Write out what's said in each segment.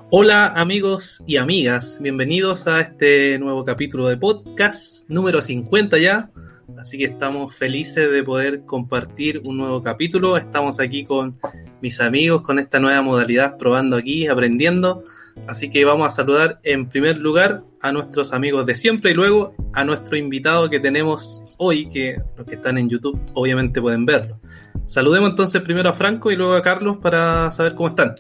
Hola amigos y amigas, bienvenidos a este nuevo capítulo de podcast, número 50 ya, así que estamos felices de poder compartir un nuevo capítulo. Estamos aquí con mis amigos, con esta nueva modalidad, probando aquí, aprendiendo, así que vamos a saludar en primer lugar a nuestros amigos de siempre y luego a nuestro invitado que tenemos hoy, que los que están en YouTube obviamente pueden verlo. Saludemos entonces primero a Franco y luego a Carlos para saber cómo están.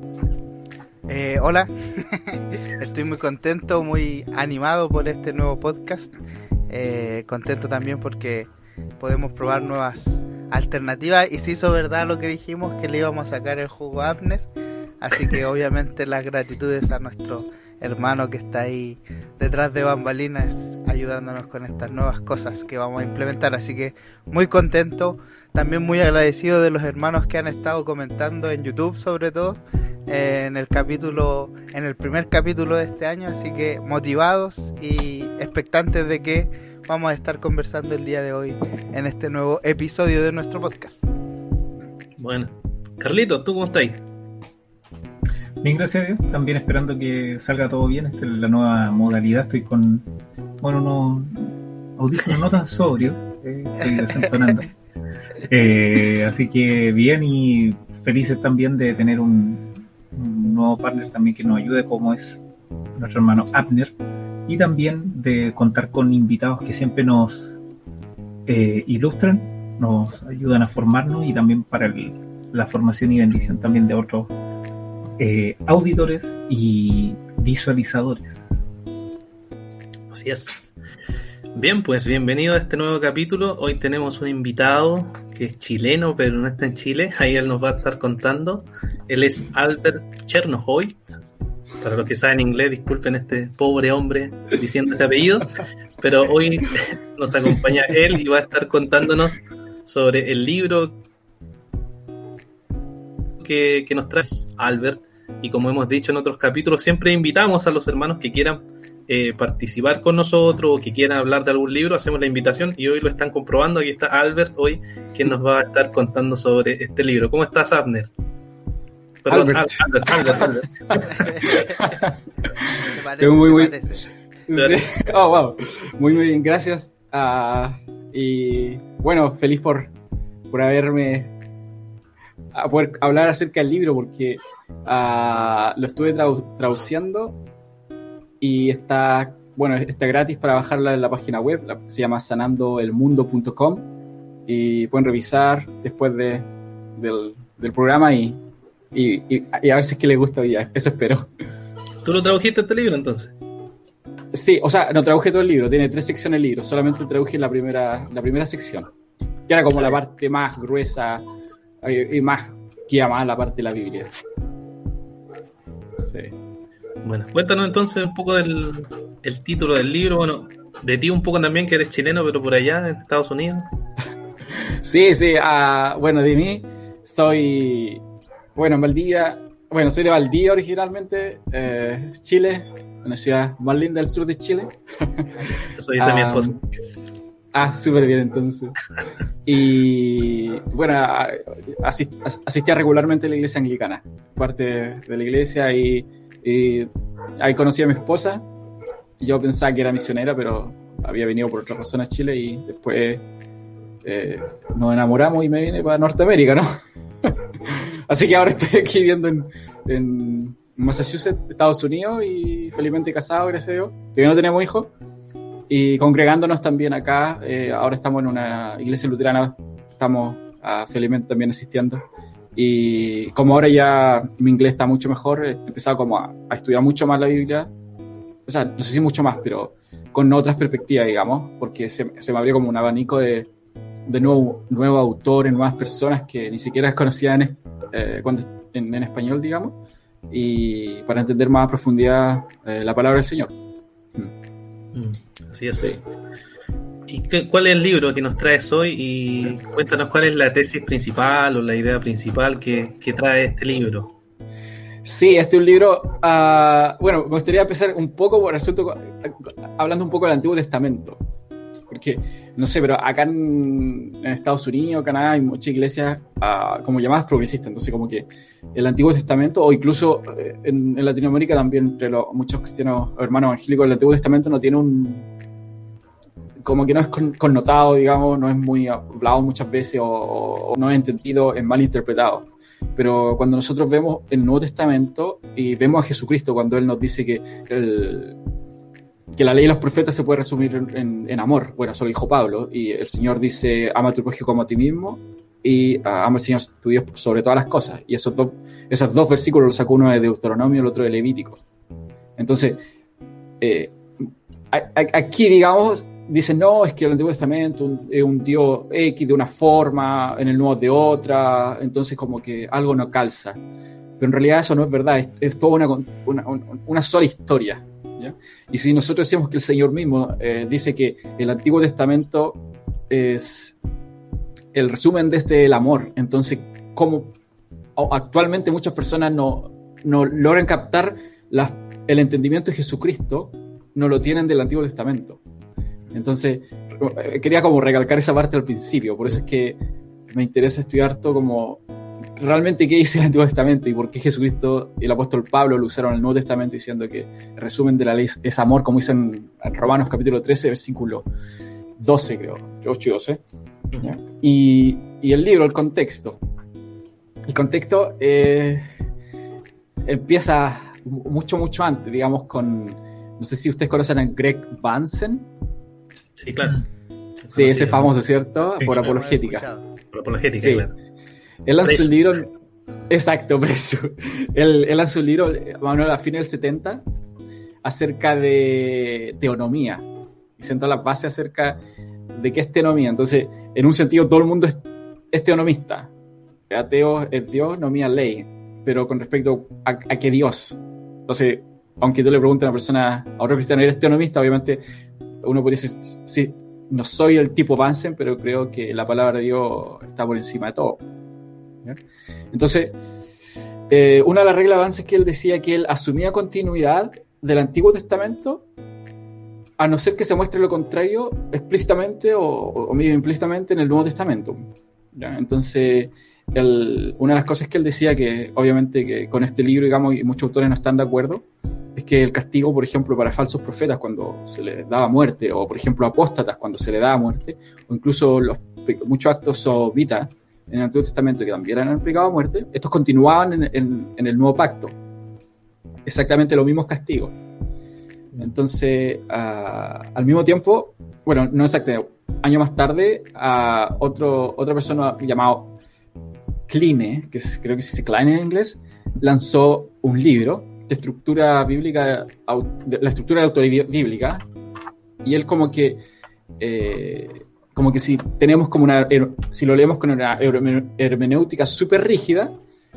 Hola, estoy muy contento, muy animado por este nuevo podcast. Contento también porque podemos probar nuevas alternativas y se hizo verdad lo que dijimos, que le íbamos a sacar el jugo a Abner. Así que obviamente las gratitudes a nuestro hermano que está ahí detrás de bambalinas ayudándonos con estas nuevas cosas que vamos a implementar. Así que muy contento, también muy agradecido de los hermanos que han estado comentando en YouTube sobre todo. En el primer capítulo de este año, así que motivados y expectantes de que vamos a estar conversando el día de hoy en este nuevo episodio de nuestro podcast. Bueno, Carlito, ¿tú cómo estás? Bien, gracias a Dios, también esperando que salga todo bien. Esta es la nueva modalidad, estoy con unos audífonos no tan sobrios, estoy desentonando. Así que bien y felices también de tener un nuevo partner también que nos ayude, como es nuestro hermano Abner, y también de contar con invitados que siempre nos ilustran, nos ayudan a formarnos y también para la formación y bendición también de otros auditores y visualizadores. Así es. Bien, pues bienvenido a este nuevo capítulo. Hoy tenemos un invitado que es chileno, pero no está en Chile. Ahí él nos va a estar contando. Él es Albert Chernohoy. Para los que saben inglés, disculpen este pobre hombre diciendo ese apellido. Pero hoy nos acompaña él y va a estar contándonos sobre el libro que nos trae Albert. Y como hemos dicho en otros capítulos, siempre invitamos a los hermanos que quieran participar con nosotros o que quieran hablar de algún libro, hacemos la invitación y hoy lo están comprobando. Aquí está Albert hoy, quien nos va a estar contando sobre este libro. ¿Cómo estás, Abner? Perdón, Albert. Muy sí. Oh, wow. Muy bien, gracias. Y bueno, feliz por haberme a poder hablar acerca del libro, porque lo estuve traduciendo y está gratis para bajarla en la página web. Se llama sanandoelmundo.com y pueden revisar después del programa y a ver si es que les gusta hoy día. Eso espero. ¿Tú lo tradujiste este libro entonces? Sí, o sea, no traduje todo el libro, tiene 3 secciones el libro, solamente traduje la primera sección, que era como la parte más gruesa y más que iba más la parte de la Biblia. Sí. Bueno, cuéntanos entonces un poco del título del libro, bueno, de ti un poco también, que eres chileno, pero por allá en Estados Unidos. Sí, bueno, de mí soy, en Valdivia, soy de Valdivia originalmente, Chile, una ciudad más linda del sur de Chile. Soy de mi esposa. Súper bien entonces. Y bueno, asistía regularmente a la iglesia anglicana, parte de la iglesia, y ahí conocí a mi esposa. Yo pensaba que era misionera, pero había venido por otra razón a Chile y después nos enamoramos y me vine para Norteamérica, ¿no? Así que ahora estoy aquí viviendo en Massachusetts, Estados Unidos, y felizmente casado, gracias a Dios. Todavía no tenemos hijos. Y congregándonos también acá, ahora estamos en una iglesia luterana, estamos felizmente también asistiendo. Y como ahora ya mi inglés está mucho mejor, he empezado como a estudiar mucho más la Biblia. O sea, no sé si mucho más, pero con otras perspectivas, digamos, porque se me abrió como un abanico de nuevos autores, nuevas personas que ni siquiera conocía en español, digamos, y para entender más a profundidad la palabra del Señor. Así es. Sí. ¿Y cuál es el libro que nos traes hoy? Y cuéntanos cuál es la tesis principal o la idea principal que trae este libro. Sí, este es un libro, me gustaría empezar un poco por el asunto, hablando un poco del Antiguo Testamento, Porque, no sé, pero acá en Estados Unidos, Canadá, hay muchas iglesias como llamadas progresistas. Entonces, como que el Antiguo Testamento, o incluso en Latinoamérica también, entre muchos cristianos hermanos evangélicos, el Antiguo Testamento no tiene como que no es connotado, digamos, no es muy hablado muchas veces o no es entendido, es mal interpretado. Pero cuando nosotros vemos el Nuevo Testamento y vemos a Jesucristo, cuando Él nos dice que la ley y los profetas se puede resumir en amor, bueno, eso lo dijo Pablo, y el Señor dice, ama a tu prójimo como a ti mismo, y ama al Señor tu Dios sobre todas las cosas. Y esos dos versículos los sacó uno de Deuteronomio y el otro de Levítico. Entonces, aquí, digamos, dicen, no, es que el Antiguo Testamento es un Dios X de una forma, en el Nuevo de otra, entonces como que algo no calza. Pero en realidad eso no es verdad, es toda una sola historia, ¿ya? Y si nosotros decimos que el Señor mismo dice que el Antiguo Testamento es el resumen de el amor, entonces como actualmente muchas personas no logran captar el entendimiento de Jesucristo, no lo tienen del Antiguo Testamento. Entonces, quería como recalcar esa parte al principio, por eso es que me interesa estudiar todo como realmente qué dice el Antiguo Testamento y por qué Jesucristo y el apóstol Pablo lo usaron en el Nuevo Testamento diciendo que el resumen de la ley es amor, como dicen en Romanos capítulo 13, versículo 12, creo, 8 y 12. ¿Ya? Y el libro, el contexto. El contexto empieza mucho antes, digamos, con, no sé si ustedes conocen a Greg Vansen. Sí, claro. Sí, ese famoso, ¿cierto? Sí, por claro, apologética. Por apologética, Sí. claro. Él lanzó Preso. un libro... Exacto, preso. Él lanzó un libro, Manuel, a fines del 70, acerca de teonomía. Y sentó las bases acerca de qué es teonomía. Entonces, en un sentido, todo el mundo es teonomista. Ateo es Dios, nomía ley. Pero con respecto a qué Dios. Entonces, aunque tú le preguntes a una persona, a otro cristiano, ¿eres teonomista? Obviamente, uno puede decir, sí, no soy el tipo Vansen, pero creo que la palabra de Dios está por encima de todo. ¿Ya? Entonces, una de las reglas de Vansen es que él decía que él asumía continuidad del Antiguo Testamento, a no ser que se muestre lo contrario explícitamente o medio implícitamente en el Nuevo Testamento. ¿Ya? Entonces, una de las cosas que él decía, que obviamente que con este libro, digamos, y muchos autores no están de acuerdo, es que el castigo, por ejemplo, para falsos profetas cuando se les daba muerte, o por ejemplo apóstatas cuando se les daba muerte, o incluso muchos actos sodomitas en el Antiguo Testamento que también eran implicados a muerte, estos continuaban en el Nuevo Pacto. Exactamente los mismos castigos. Entonces, al mismo tiempo, bueno, no exactamente, años más tarde, otra persona llamado Kline, creo que se dice Klein en inglés, lanzó un libro de estructura bíblica, la estructura de autoridad bíblica, y él como que si tenemos como si lo leemos con una hermenéutica súper rígida,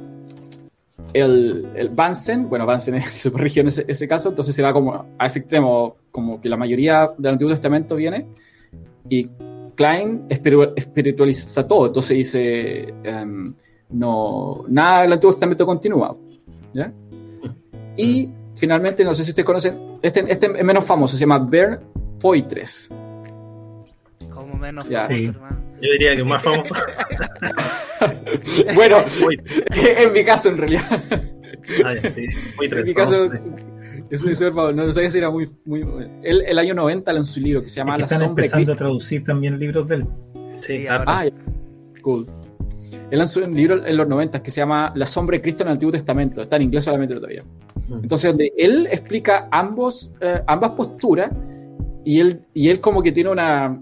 el Vansen es súper rígido en ese caso, entonces se va como a ese extremo, como que la mayoría del Antiguo Testamento viene, y Klein espiritualiza todo, entonces dice, no, nada del Antiguo Testamento continúa, ¿ya? Y finalmente, no sé si ustedes conocen, este es menos famoso, se llama Bernd Poitres. Como menos Ya. famoso, Sí. hermano. Yo diría que más famoso. Bueno, en mi caso, en realidad. Sí, muy En mi famoso. caso, es súper famoso. No sabía si era muy. Él, el año 90 lanzó un libro que se llama Es que La están Sombra de empezando a Cristo. traducir también libros de él. Sí, Sí, harto. Ya. Cool. Él lanzó un libro en los 90 que se llama La Sombra de Cristo en el Antiguo Testamento. Está en inglés solamente todavía. Entonces, donde él explica ambas posturas, y él como que tiene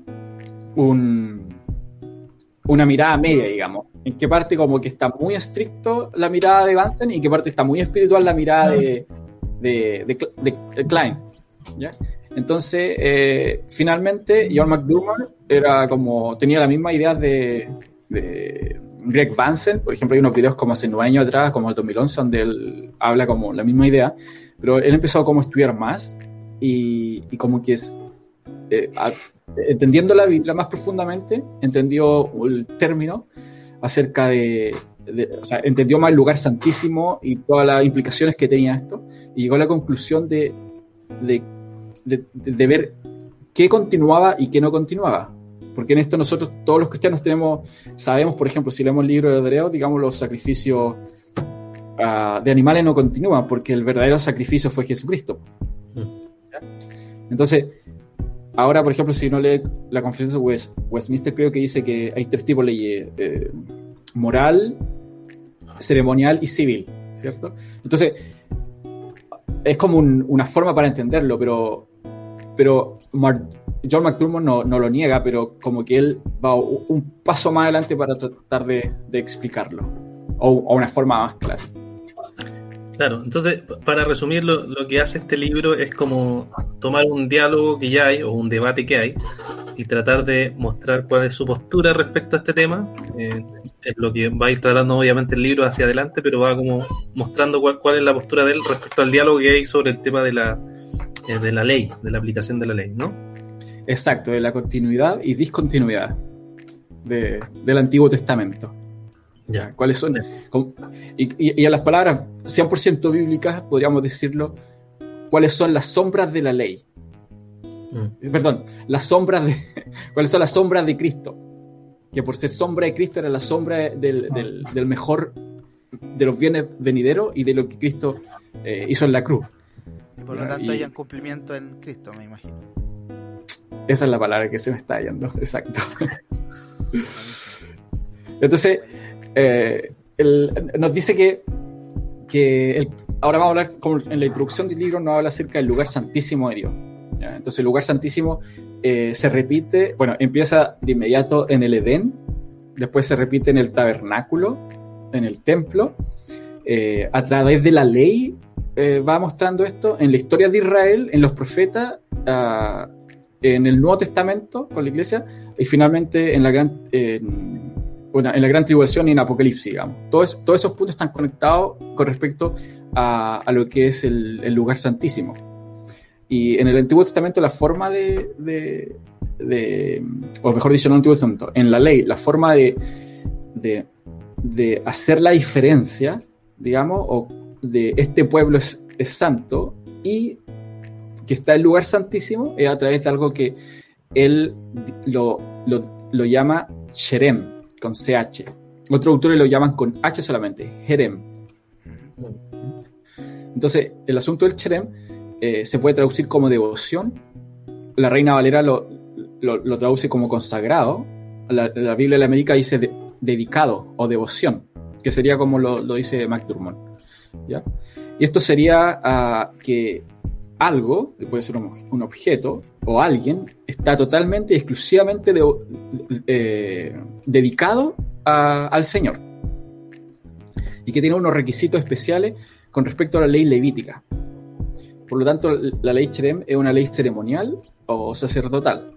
una mirada media, digamos. En qué parte como que está muy estricto la mirada de Vansen y en qué parte está muy espiritual la mirada de Klein. ¿Ya? Entonces, finalmente, John McDermott tenía la misma idea de Greg Vansen. Por ejemplo, hay unos videos como hace 9 años atrás, como el 2011, donde él habla como la misma idea, pero él empezó como a estudiar más y como que entendiendo la Biblia más profundamente, entendió el término acerca o sea, entendió más el lugar santísimo y todas las implicaciones que tenía esto, y llegó a la conclusión de ver qué continuaba y qué no continuaba. Porque en esto nosotros, todos los cristianos sabemos, por ejemplo, si leemos el libro de Hebreos, digamos, los sacrificios de animales no continúan, porque el verdadero sacrificio fue Jesucristo. Entonces, ahora, por ejemplo, si uno lee la Conferencia de Westminster, creo que dice que hay 3 tipos de leyes: moral, ceremonial y civil, ¿cierto? Entonces, es como una forma para entenderlo, pero John McDermott no lo niega, pero como que él va un paso más adelante para tratar de explicarlo, o una forma más clara. Claro, entonces, para resumir, lo que hace este libro es como tomar un diálogo que ya hay, o un debate que hay, y tratar de mostrar cuál es su postura respecto a este tema. Es lo que va a ir tratando obviamente el libro hacia adelante, pero va como mostrando cuál es la postura de él respecto al diálogo que hay sobre el tema de la ley, de la aplicación de la ley, ¿no? Exacto, de la continuidad y discontinuidad del Antiguo Testamento. Ya, ¿cuáles son? Y a las palabras 100% bíblicas, podríamos decirlo, ¿cuáles son las sombras de la ley? Perdón, ¿cuáles son las sombras de Cristo? Que por ser sombra de Cristo era la sombra del mejor de los bienes venideros y de lo que Cristo hizo en la cruz. Por lo tanto, hay un cumplimiento en Cristo, me imagino. Esa es la palabra que se me está yendo, exacto. Entonces, nos dice que ahora vamos a hablar, como en la introducción del libro, nos habla acerca del lugar santísimo de Dios. ¿Ya? Entonces, el lugar santísimo se repite, bueno, empieza de inmediato en el Edén, después se repite en el tabernáculo, en el templo, a través de la ley va mostrando esto, en la historia de Israel, en los profetas, en el Nuevo Testamento con la Iglesia, y finalmente en la gran tribulación y en Apocalipsis, digamos. Todos esos puntos están conectados con respecto a lo que es el lugar santísimo. Y en el Antiguo Testamento la forma o mejor dicho, no en el Antiguo Testamento, en la ley, la forma de hacer la diferencia, digamos, o de este pueblo es santo y que está en el lugar santísimo, es a través de algo que él lo llama Cherem, con CH. Otros autores lo llaman con H solamente, Jerem. Entonces, el asunto del Cherem se puede traducir como devoción. La Reina Valera lo traduce como consagrado. La Biblia de la América dice dedicado o devoción, que sería como lo dice McDermott, ¿ya? Y esto sería que algo, que puede ser un objeto o alguien, está totalmente y exclusivamente dedicado al Señor, y que tiene unos requisitos especiales con respecto a la ley levítica. Por lo tanto, la ley Cherem es una ley ceremonial o sacerdotal.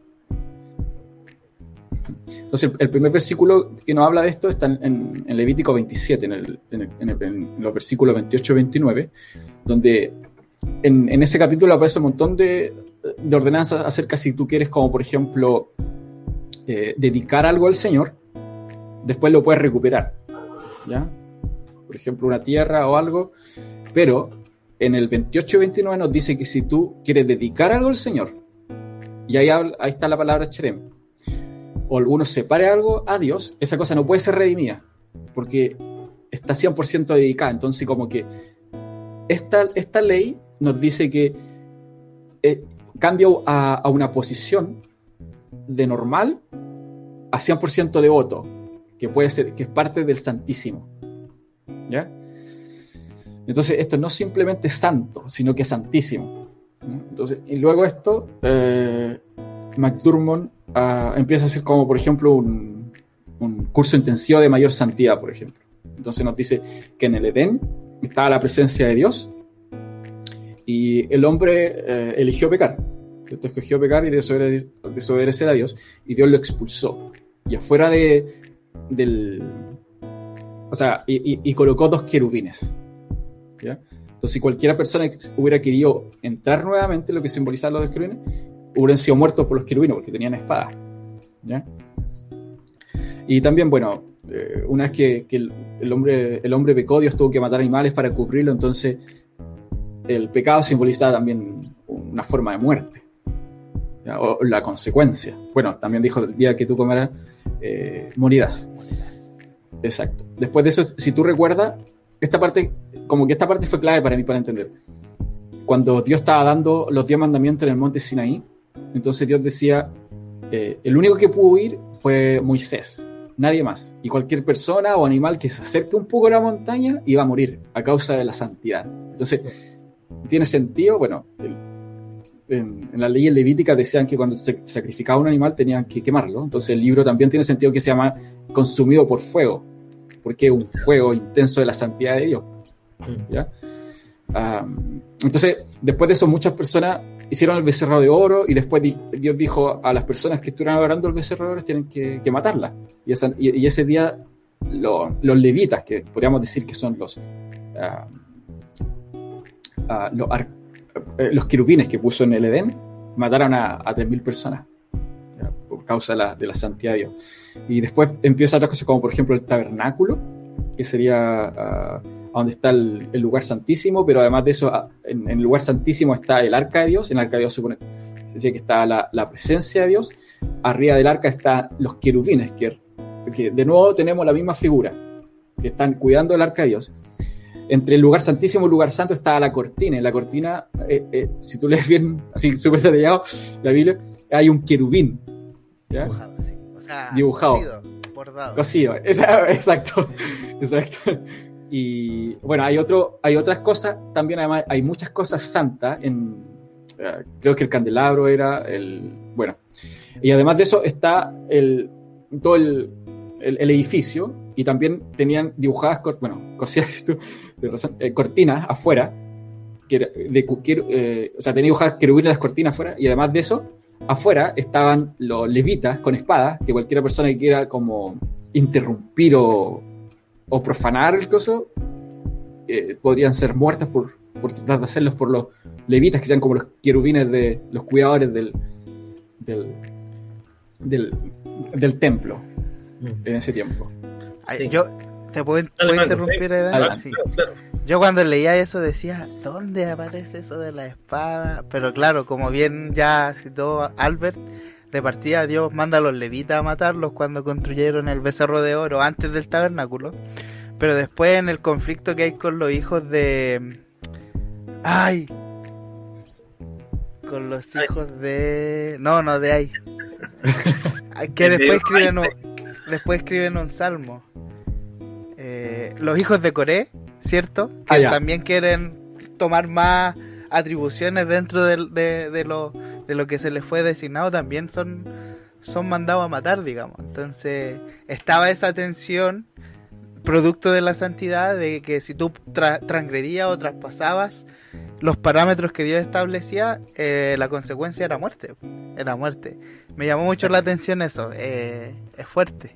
Entonces, el primer versículo que nos habla de esto está en Levítico 27, en los versículos 28 y 29, donde en ese capítulo aparece un montón de ordenanzas acerca si tú quieres, como por ejemplo, dedicar algo al Señor, después lo puedes recuperar, ¿ya? Por ejemplo, una tierra o algo, pero en el 28 y 29 nos dice que si tú quieres dedicar algo al Señor, y ahí está la palabra Cherem, o alguno separe algo a Dios, esa cosa no puede ser redimida, porque está 100% dedicada. Entonces, como que esta ley nos dice que cambia a una posición de normal a 100% devoto, que puede ser, que es parte del Santísimo, ¿ya? Entonces, esto no es simplemente santo, sino que es santísimo, ¿no? Entonces, y luego esto, McDermott empieza a hacer como, por ejemplo, un curso intensivo de mayor santidad, por ejemplo. Entonces nos dice que en el Edén estaba la presencia de Dios y el hombre eligió pecar. Entonces escogió pecar y desobedecer a Dios, y Dios lo expulsó. Y afuera y colocó 2 querubines, ¿ya? Entonces, si cualquiera persona hubiera querido entrar nuevamente, lo que simbolizan los 2 querubines, hubieran sido muertos por los querubines porque tenían espadas, ¿ya? Y también, bueno, una vez que el hombre pecó, Dios tuvo que matar animales para cubrirlo. Entonces el pecado simboliza también una forma de muerte, ¿ya? O la consecuencia. Bueno, también dijo, el día que tú comerás, morirás. Exacto. Después de eso, si tú recuerdas, esta parte fue clave para mí, para entender. Cuando Dios estaba dando los 10 mandamientos en el monte Sinaí, entonces Dios decía, el único que pudo huir fue Moisés, nadie más. Y cualquier persona o animal que se acerque un poco a la montaña iba a morir a causa de la santidad. Entonces, tiene sentido, bueno, en las leyes levíticas decían que cuando se sacrificaba un animal tenían que quemarlo. Entonces el libro también tiene sentido que se llama consumido por fuego, porque es un fuego intenso de la santidad de Dios. ¿Ya? Entonces, después de eso, muchas personas hicieron el becerro de oro y después Dios dijo a las personas que estuvieran adorando el becerro de oro tienen que matarla. Y ese día los levitas, que podríamos decir que son los querubines que puso en el Edén, mataron a 3.000 personas, ¿ya? Por causa de la santidad de Dios. Y después empiezan otras cosas como por ejemplo el tabernáculo, que sería donde está el lugar santísimo, pero además de eso, en el lugar santísimo está el arca de Dios. En el arca de Dios se dice que está la presencia de Dios. Arriba del arca están los querubines, que de nuevo tenemos la misma figura, que están cuidando el arca de Dios. Entre el lugar santísimo y el lugar santo está la cortina. En la cortina, si tú lees bien, así súper detallado, la Biblia, hay un querubín, ¿ya? Dibujado, sí. O sea, dibujado. Bordado. Cosido, exacto. Y bueno, hay otras cosas, también además hay muchas cosas santas, creo que el candelabro era bueno, y además de eso está todo el edificio, y también tenían dibujadas, cosidas, cortinas afuera, o sea, tenía dibujadas querubines las cortinas afuera, y además de eso, afuera estaban los levitas con espadas, que cualquier persona que quiera como interrumpir o profanar el coso, podrían ser muertas por tratar de hacerlos por los levitas, que sean como los querubines de los cuidadores del templo en ese tiempo. Sí. Yo te puedo interrumpir, sí. Claro. Yo cuando leía eso decía, ¿dónde aparece eso de la espada? Pero claro, como bien ya citó Albert, de partida Dios manda a los levitas a matarlos cuando construyeron el becerro de oro antes del tabernáculo. Pero después, en el conflicto que hay con los hijos de... con los hijos de... No, de ahí. Que después escriben un salmo. Los hijos de Coré, ¿cierto? Que también quieren tomar más atribuciones dentro de lo que se les fue designado, también son mandados a matar, digamos. Entonces estaba esa tensión producto de la santidad, de que si tú transgredías o traspasabas los parámetros que Dios establecía, la consecuencia era muerte. Me llamó mucho la atención eso. Es fuerte.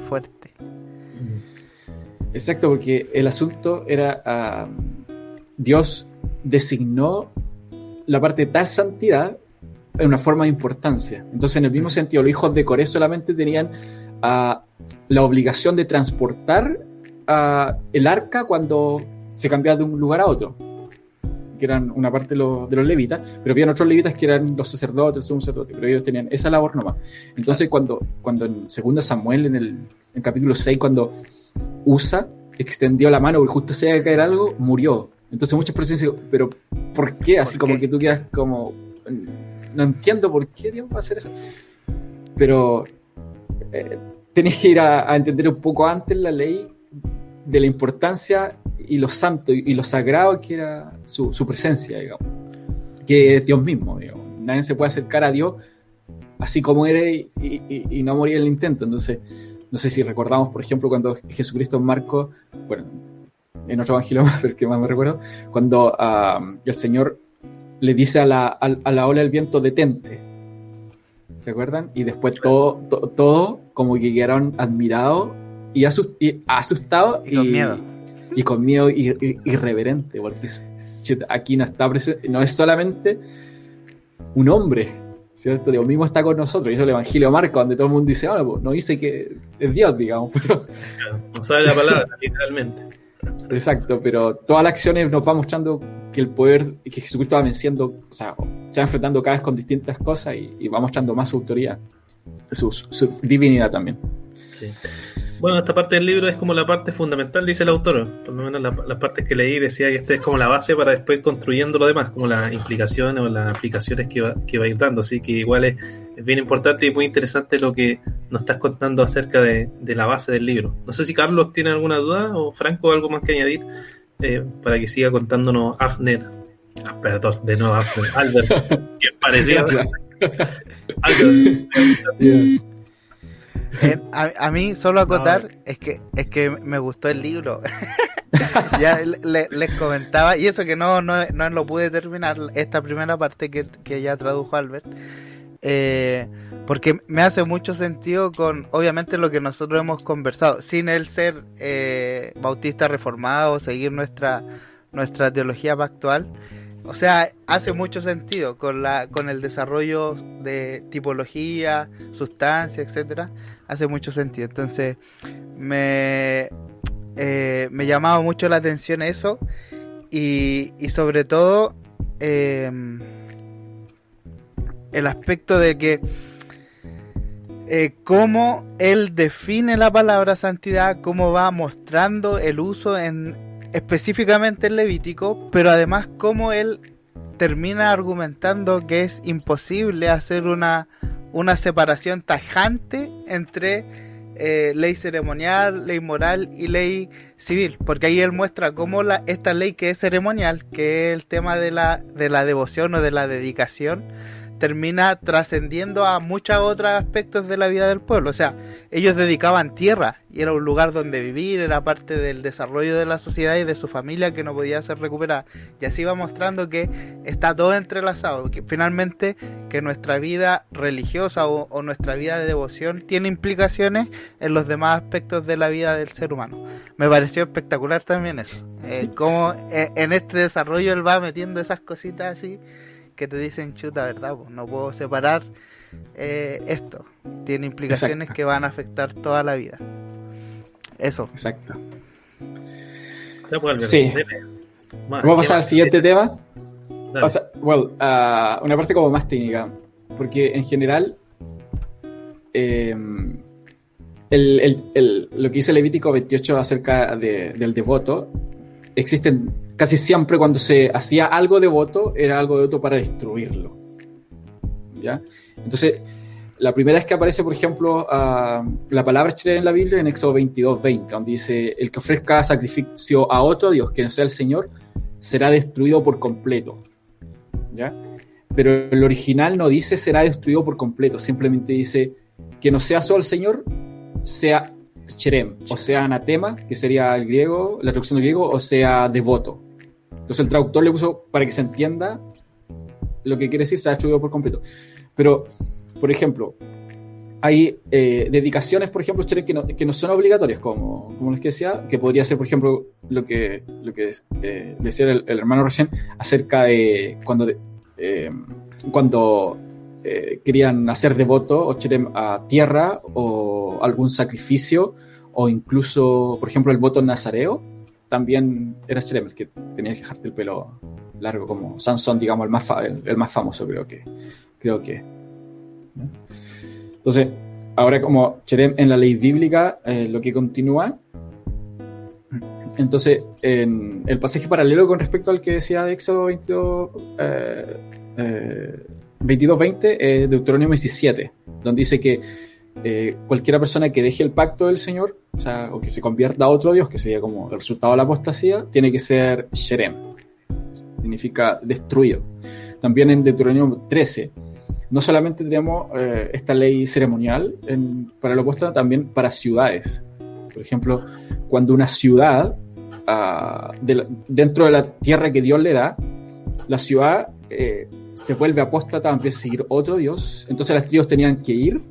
Exacto, porque el asunto era Dios designó la parte de tal santidad en una forma de importancia. Entonces, en el mismo sentido, los hijos de Coré solamente tenían la obligación de transportar el arca cuando se cambiaba de un lugar a otro, que eran una parte de los levitas, pero habían otros levitas que eran los sacerdotes, el sumo sacerdote, pero ellos tenían esa labor nomás. Entonces, cuando en 2 Samuel, en el capítulo 6, cuando Usa extendió la mano porque justo se iba a caer algo, murió. Entonces muchas personas dicen, pero ¿por qué? Así como que tú quedas como... No entiendo por qué Dios va a hacer eso. Pero tenés que ir a entender un poco antes la ley de la importancia y lo santo y lo sagrado que era su presencia, digamos. Que es Dios mismo, digamos. Nadie se puede acercar a Dios así como eres y no morir en el intento. Entonces, no sé si recordamos, por ejemplo, cuando Jesucristo en Marcos, bueno, en otro evangelio más, pero que más me recuerdo, cuando el Señor le dice a la ola del viento, detente. ¿Se acuerdan? Y después todo como que quedaron admirados y asustados y con miedo. Y con miedo irreverente, porque aquí no está presente, no es solamente un hombre, ¿cierto? Dios mismo está con nosotros. Y eso es el evangelio de Marcos, donde todo el mundo dice, pues, no dice que es Dios, digamos, pero... No sabe la palabra, literalmente. Exacto, pero todas las acciones nos va mostrando el poder, que Jesucristo va venciendo, o sea, se va enfrentando cada vez con distintas cosas y va mostrando más su autoridad, su divinidad también. Sí. Bueno, esta parte del libro es como la parte fundamental, dice el autor. Por lo menos las partes que leí decía que esta es como la base para después ir construyendo lo demás, como las implicaciones o las aplicaciones que va a ir dando. Así que igual es bien importante y muy interesante lo que nos estás contando acerca de la base del libro. No sé si Carlos tiene alguna duda o Franco algo más que añadir para que siga contándonos Afner. Perdón, de nuevo Afner. Albert, que parecía. Albert. Yeah. A mí solo acotar es que me gustó el libro. Ya les comentaba, y eso que no lo pude terminar, esta primera parte que ya tradujo Albert, porque me hace mucho sentido con obviamente lo que nosotros hemos conversado, sin el ser bautista reformado, seguir nuestra teología pactual. O sea, hace mucho sentido con el desarrollo de tipología, sustancia, etcétera. Hace mucho sentido. Entonces, me llamaba mucho la atención eso. Y sobre todo, el aspecto de que cómo él define la palabra santidad, cómo va mostrando el uso específicamente en Levítico, pero además cómo él termina argumentando que es imposible hacer una separación tajante entre ley ceremonial, ley moral y ley civil, porque ahí él muestra cómo esta ley que es ceremonial, que es el tema de la devoción o de la dedicación, termina trascendiendo a muchos otros aspectos de la vida del pueblo. O sea, ellos dedicaban tierra y era un lugar donde vivir, era parte del desarrollo de la sociedad y de su familia que no podía ser recuperada. Y así va mostrando que está todo entrelazado, que finalmente que nuestra vida religiosa o nuestra vida de devoción tiene implicaciones en los demás aspectos de la vida del ser humano. Me pareció espectacular también eso. Cómo en este desarrollo él va metiendo esas cositas así que te dicen, chuta, ¿verdad? Pues no puedo separar esto. Tiene implicaciones que van a afectar toda la vida. Eso. Exacto. Pues, sí. Vamos a pasar al siguiente tema. Una parte como más técnica. Porque en general, lo que dice Levítico 28 acerca del devoto, existen casi siempre cuando se hacía algo devoto, era algo devoto para destruirlo. ¿Ya? Entonces, la primera vez que aparece, por ejemplo, la palabra Sherem en la Biblia, en Éxodo 22:20, donde dice: el que ofrezca sacrificio a otro Dios que no sea el Señor, será destruido por completo. ¿Ya? Pero el original no dice será destruido por completo, simplemente dice que no sea solo el Señor, sea Sherem, o sea anatema, que sería el griego, la traducción del griego, o sea devoto. Entonces el traductor le puso para que se entienda lo que quiere decir se ha destruido por completo. Pero, por ejemplo, hay dedicaciones, por ejemplo, que no son obligatorias, como les que decía, que podría ser, por ejemplo, lo que decía el hermano recién, acerca de cuando querían hacer devoto o cherem a tierra o algún sacrificio, o incluso, por ejemplo, el voto nazareo, también era cherem, el que tenías que dejarte el pelo largo, como Sansón, digamos, el más famoso, creo que. Entonces, ahora como cherem en la ley bíblica, lo que continúa. Entonces, en el pasaje paralelo con respecto al que decía de Éxodo 22:20, Deuteronomio 17, donde dice que cualquiera persona que deje el pacto del Señor, o que se convierta a otro Dios, que sería como el resultado de la apostasía, tiene que ser Sherem, significa destruido. También en Deuteronomio 13, no solamente tenemos esta ley ceremonial para el apóstata, también para ciudades. Por ejemplo, cuando una ciudad, dentro de la tierra que Dios le da, la ciudad se vuelve apóstata, empieza a seguir otro Dios, entonces las tribus tenían que ir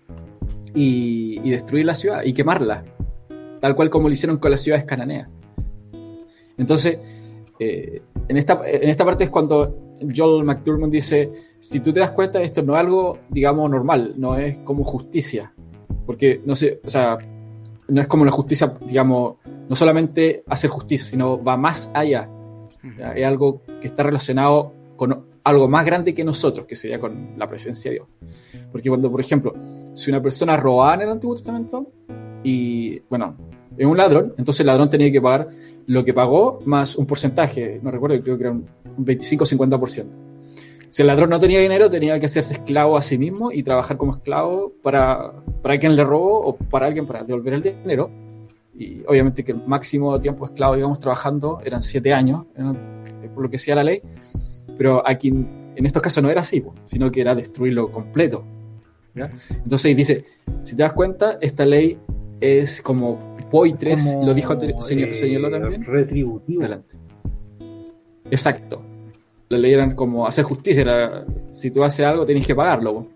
y destruir la ciudad y quemarla, tal cual como lo hicieron con las ciudades cananeas. Entonces, en esta parte es cuando Joel McDermott dice: si tú te das cuenta, esto no es algo, digamos, normal, no es como justicia, porque no sé, o sea, no es como la justicia, digamos, no solamente hacer justicia, sino va más allá. ¿ya? Es algo que está relacionado con algo más grande que nosotros, que sería con la presencia de Dios. Porque cuando, por ejemplo, si una persona robaba en el Antiguo Testamento y, bueno, es un ladrón, entonces el ladrón tenía que pagar lo que pagó más un porcentaje, no recuerdo, creo que era un 25 o 50%. Si el ladrón no tenía dinero, tenía que hacerse esclavo a sí mismo y trabajar como esclavo para quien le robó o para alguien para devolver el dinero. Y obviamente que el máximo tiempo esclavo, digamos, trabajando eran 7 años, por lo que decía la ley. Pero aquí, en estos casos, no era así, sino que era destruirlo completo, ¿ya? Entonces dice, si te das cuenta, esta ley es como POI 3, lo dijo, señaló también. Retributivo. Adelante. Exacto. La ley era como hacer justicia, era, si tú haces algo, tenés que pagarlo.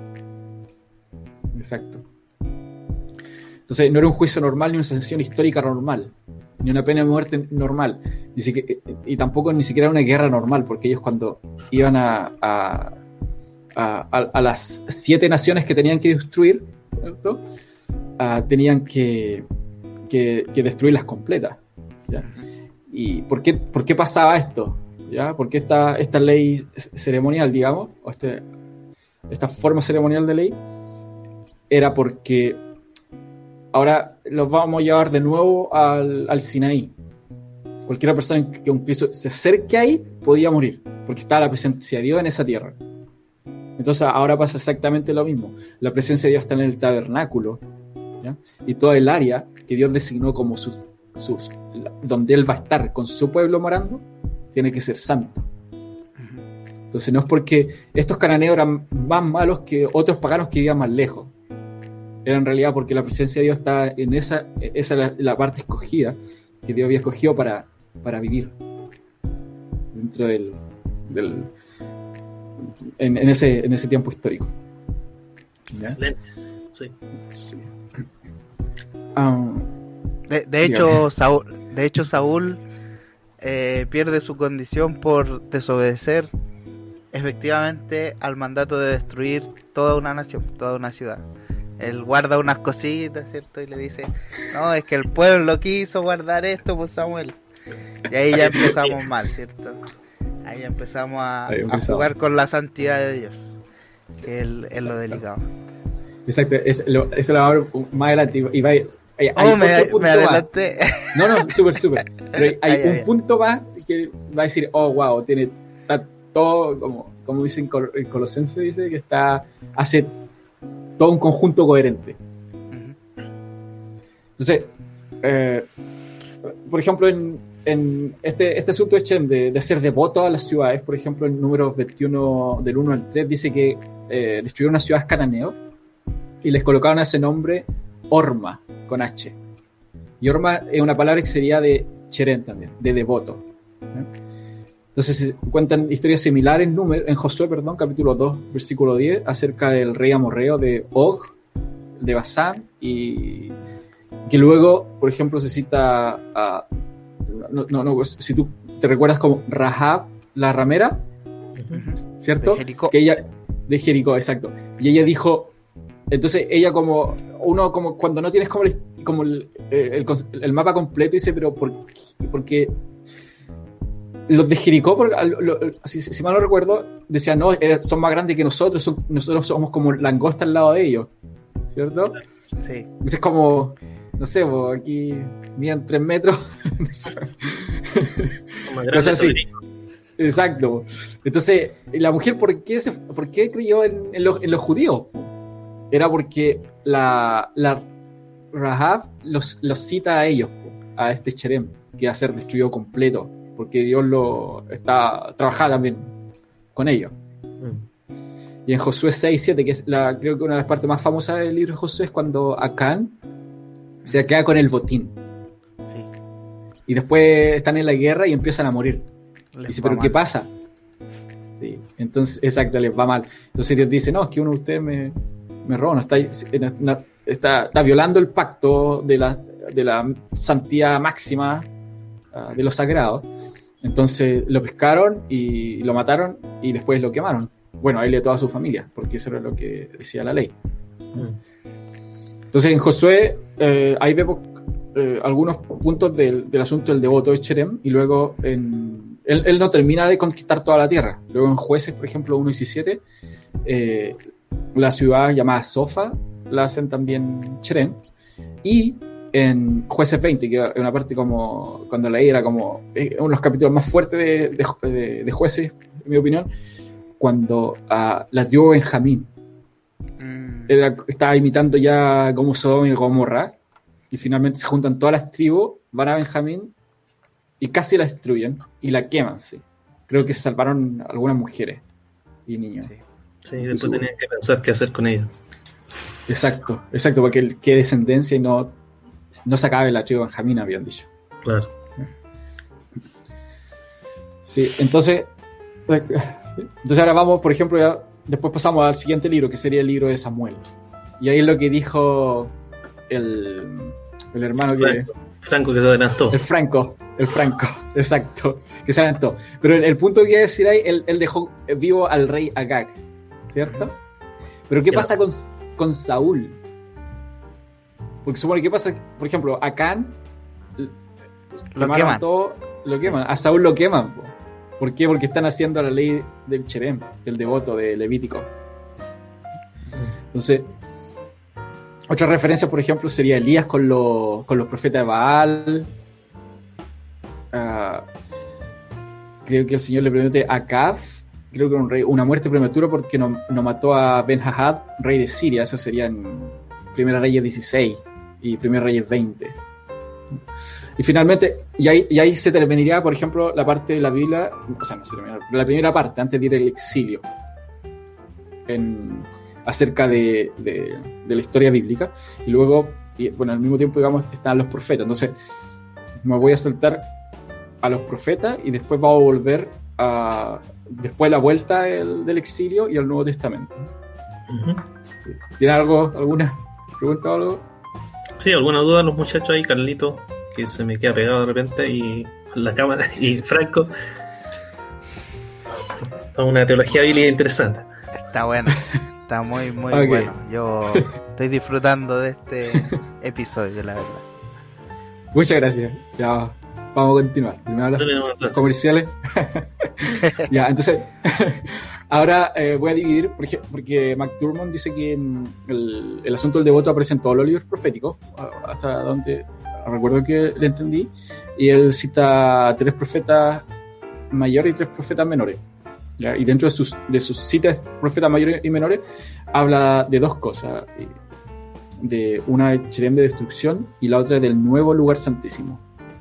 Exacto. Entonces, no era un juicio normal ni una sanción histórica normal, ni una pena de muerte normal, y tampoco ni siquiera una guerra normal, porque ellos cuando iban a las 7 naciones que tenían que destruir, ¿cierto? Tenían que destruirlas completas, ¿ya? ¿Y por qué pasaba esto? ¿Ya? ¿Por qué esta ley ceremonial, digamos, o esta forma ceremonial de ley? Era porque ahora los vamos a llevar de nuevo al Sinaí. Cualquier persona que incluso se acerque ahí podía morir, porque estaba la presencia de Dios en esa tierra. Entonces ahora pasa exactamente lo mismo. La presencia de Dios está en el tabernáculo, ¿ya? Y toda el área que Dios designó como donde Él va a estar con su pueblo morando, tiene que ser santo. Entonces no es porque estos cananeos eran más malos que otros paganos que vivían más lejos. Era en realidad porque la presencia de Dios está en esa la parte escogida que Dios había escogido para vivir dentro en ese tiempo histórico. ¿Ya? Excelente. Sí. Sí. De hecho, Saúl pierde su condición por desobedecer efectivamente al mandato de destruir toda una nación, toda una ciudad. Él guarda unas cositas, ¿cierto? Y le dice, no, es que el pueblo quiso guardar esto por Samuel. Y ahí ya empezamos mal, ¿cierto? Ahí ya empezamos a jugar con la santidad de Dios, que es lo delicado. Exacto, eso lo va a ver más adelante. Y va me adelanté. No, súper. Pero hay un punto más que va a decir, oh, wow, está todo, como dicen en Colosense, dice que hace todo un conjunto coherente. Entonces, por ejemplo, en este asunto de Shem, de hacer devoto a las ciudades, por ejemplo, en Números 21, del 1 al 3, dice que destruyeron unas ciudades cananeos y les colocaron ese nombre Horma, con H. Y Horma es una palabra que sería de Cherem también, de devoto. Entonces se cuentan historias similares en Josué, capítulo 2, versículo 10, acerca del rey amorreo de Og, de Basán, y que luego, por ejemplo, se cita si tú te recuerdas como Rahab, la ramera, ¿cierto? De Jericó. Que ella, de Jericó, exacto. Y ella dijo, entonces ella como cuando no tienes como el mapa completo, dice, pero ¿por qué? Los de Jericó, si mal no recuerdo, decían, no, son más grandes que nosotros somos como langosta al lado de ellos, ¿cierto? Sí. Es como, no sé, aquí miden 3 metros. Cosas así. Exacto. Entonces, la mujer, ¿por qué creyó en los judíos? Era porque la Rahab los cita a ellos, a este Cherem, que va a ser destruido completo, porque Dios trabajaba también con ellos. Y en Josué 6:7, que es creo que una de las partes más famosas del libro de Josué, es cuando Acán se queda con el botín. Sí. Y después están en la guerra y empiezan a morir. Dice, ¿pero qué pasa? Sí. Entonces, exacto, les va mal. Entonces Dios dice, no, es que uno de ustedes me roba, está violando el pacto de la santidad máxima de lo sagrado. Entonces lo pescaron y lo mataron y después lo quemaron. Bueno, a él y a toda su familia, porque eso era lo que decía la ley. Entonces en Josué ahí vemos algunos puntos del asunto del devoto de Cherem, y luego en Él no termina de conquistar toda la tierra. Luego en Jueces, por ejemplo, 1:17, la ciudad llamada Sofa la hacen también Cherem. Y en Jueces 20, que es una parte como cuando la era como uno de los capítulos más fuertes de Jueces, en mi opinión, cuando la tribu Benjamín estaba imitando ya como Sodoma y Gomorra, y finalmente se juntan todas las tribus, van a Benjamín y casi la destruyen y la queman, sí. Creo que se salvaron algunas mujeres y niños. Sí, después tenían que pensar qué hacer con ellos. Exacto, porque quede descendencia y no se acabe la tribu Benjamín, habían dicho. Claro. Sí, entonces ahora vamos, por ejemplo, después pasamos al siguiente libro, que sería el libro de Samuel. Y ahí es lo que dijo el hermano Franco que se adelantó. El Franco, exacto, que se adelantó. Pero el punto que iba a decir ahí, él dejó vivo al rey Agag, ¿cierto? Pero ¿qué pasa con Saúl? Porque supone que pasa, por ejemplo, a Acán lo queman. A Saúl lo queman. ¿Por qué? Porque están haciendo la ley del Cherem, el devoto de Levítico. Entonces, otra referencia, por ejemplo, sería Elías con los profetas de Baal. Creo que el Señor le promete a Acab, creo que una muerte prematura porque no mató a Ben-Hadad, rey de Siria. Eso sería en Primera Reyes 16 y Primera Reyes 20. Y finalmente, y ahí se terminaría, por ejemplo, la parte de la Biblia, o sea, no se termina, la primera parte, antes de ir al exilio, acerca de la historia bíblica. Y luego, al mismo tiempo, digamos, están los profetas. Entonces, me voy a saltar a los profetas y después vamos a volver después de la vuelta del exilio y al Nuevo Testamento. Uh-huh. Sí. ¿Tiene alguna pregunta o algo? Sí, alguna duda los muchachos ahí, Carlito, que se me queda pegado de repente, y la cámara, y Franco. Está una teología bíblica interesante. Está bueno, está muy Okay. bueno. Yo estoy disfrutando de este episodio, la verdad. Muchas gracias. Ya vamos a continuar. Primero los comerciales. Ya, entonces ahora voy a dividir porque McDermott dice que el asunto del devoto aparece en todos los libros proféticos, hasta donde recuerdo que le entendí, y él cita 3 profetas mayores y 3 profetas menores, ¿ya? Y dentro de sus citas profetas mayores y menores habla de 2 cosas, de una de Cherem de destrucción y la otra del nuevo lugar santísimo.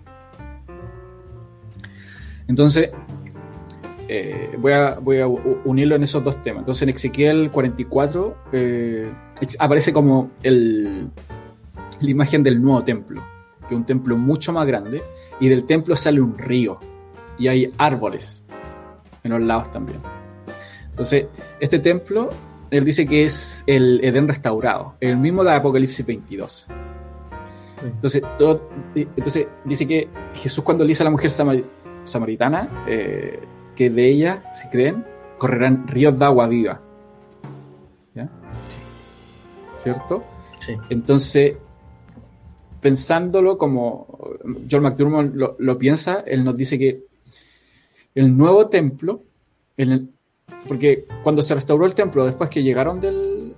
Entonces voy a unirlo en esos 2 temas. Entonces en Ezequiel 44 aparece como la imagen del nuevo templo, que es un templo mucho más grande, y del templo sale un río y hay árboles en los lados también. Entonces este templo, él dice que es el Edén restaurado, el mismo de Apocalipsis 22. Entonces dice que Jesús, cuando le dice a la mujer samaritana, que de ella, si creen, correrán ríos de agua viva, ¿ya? ¿Cierto? Sí. Entonces, pensándolo como John McDermott lo piensa, él nos dice que el nuevo templo, porque cuando se restauró el templo después que llegaron del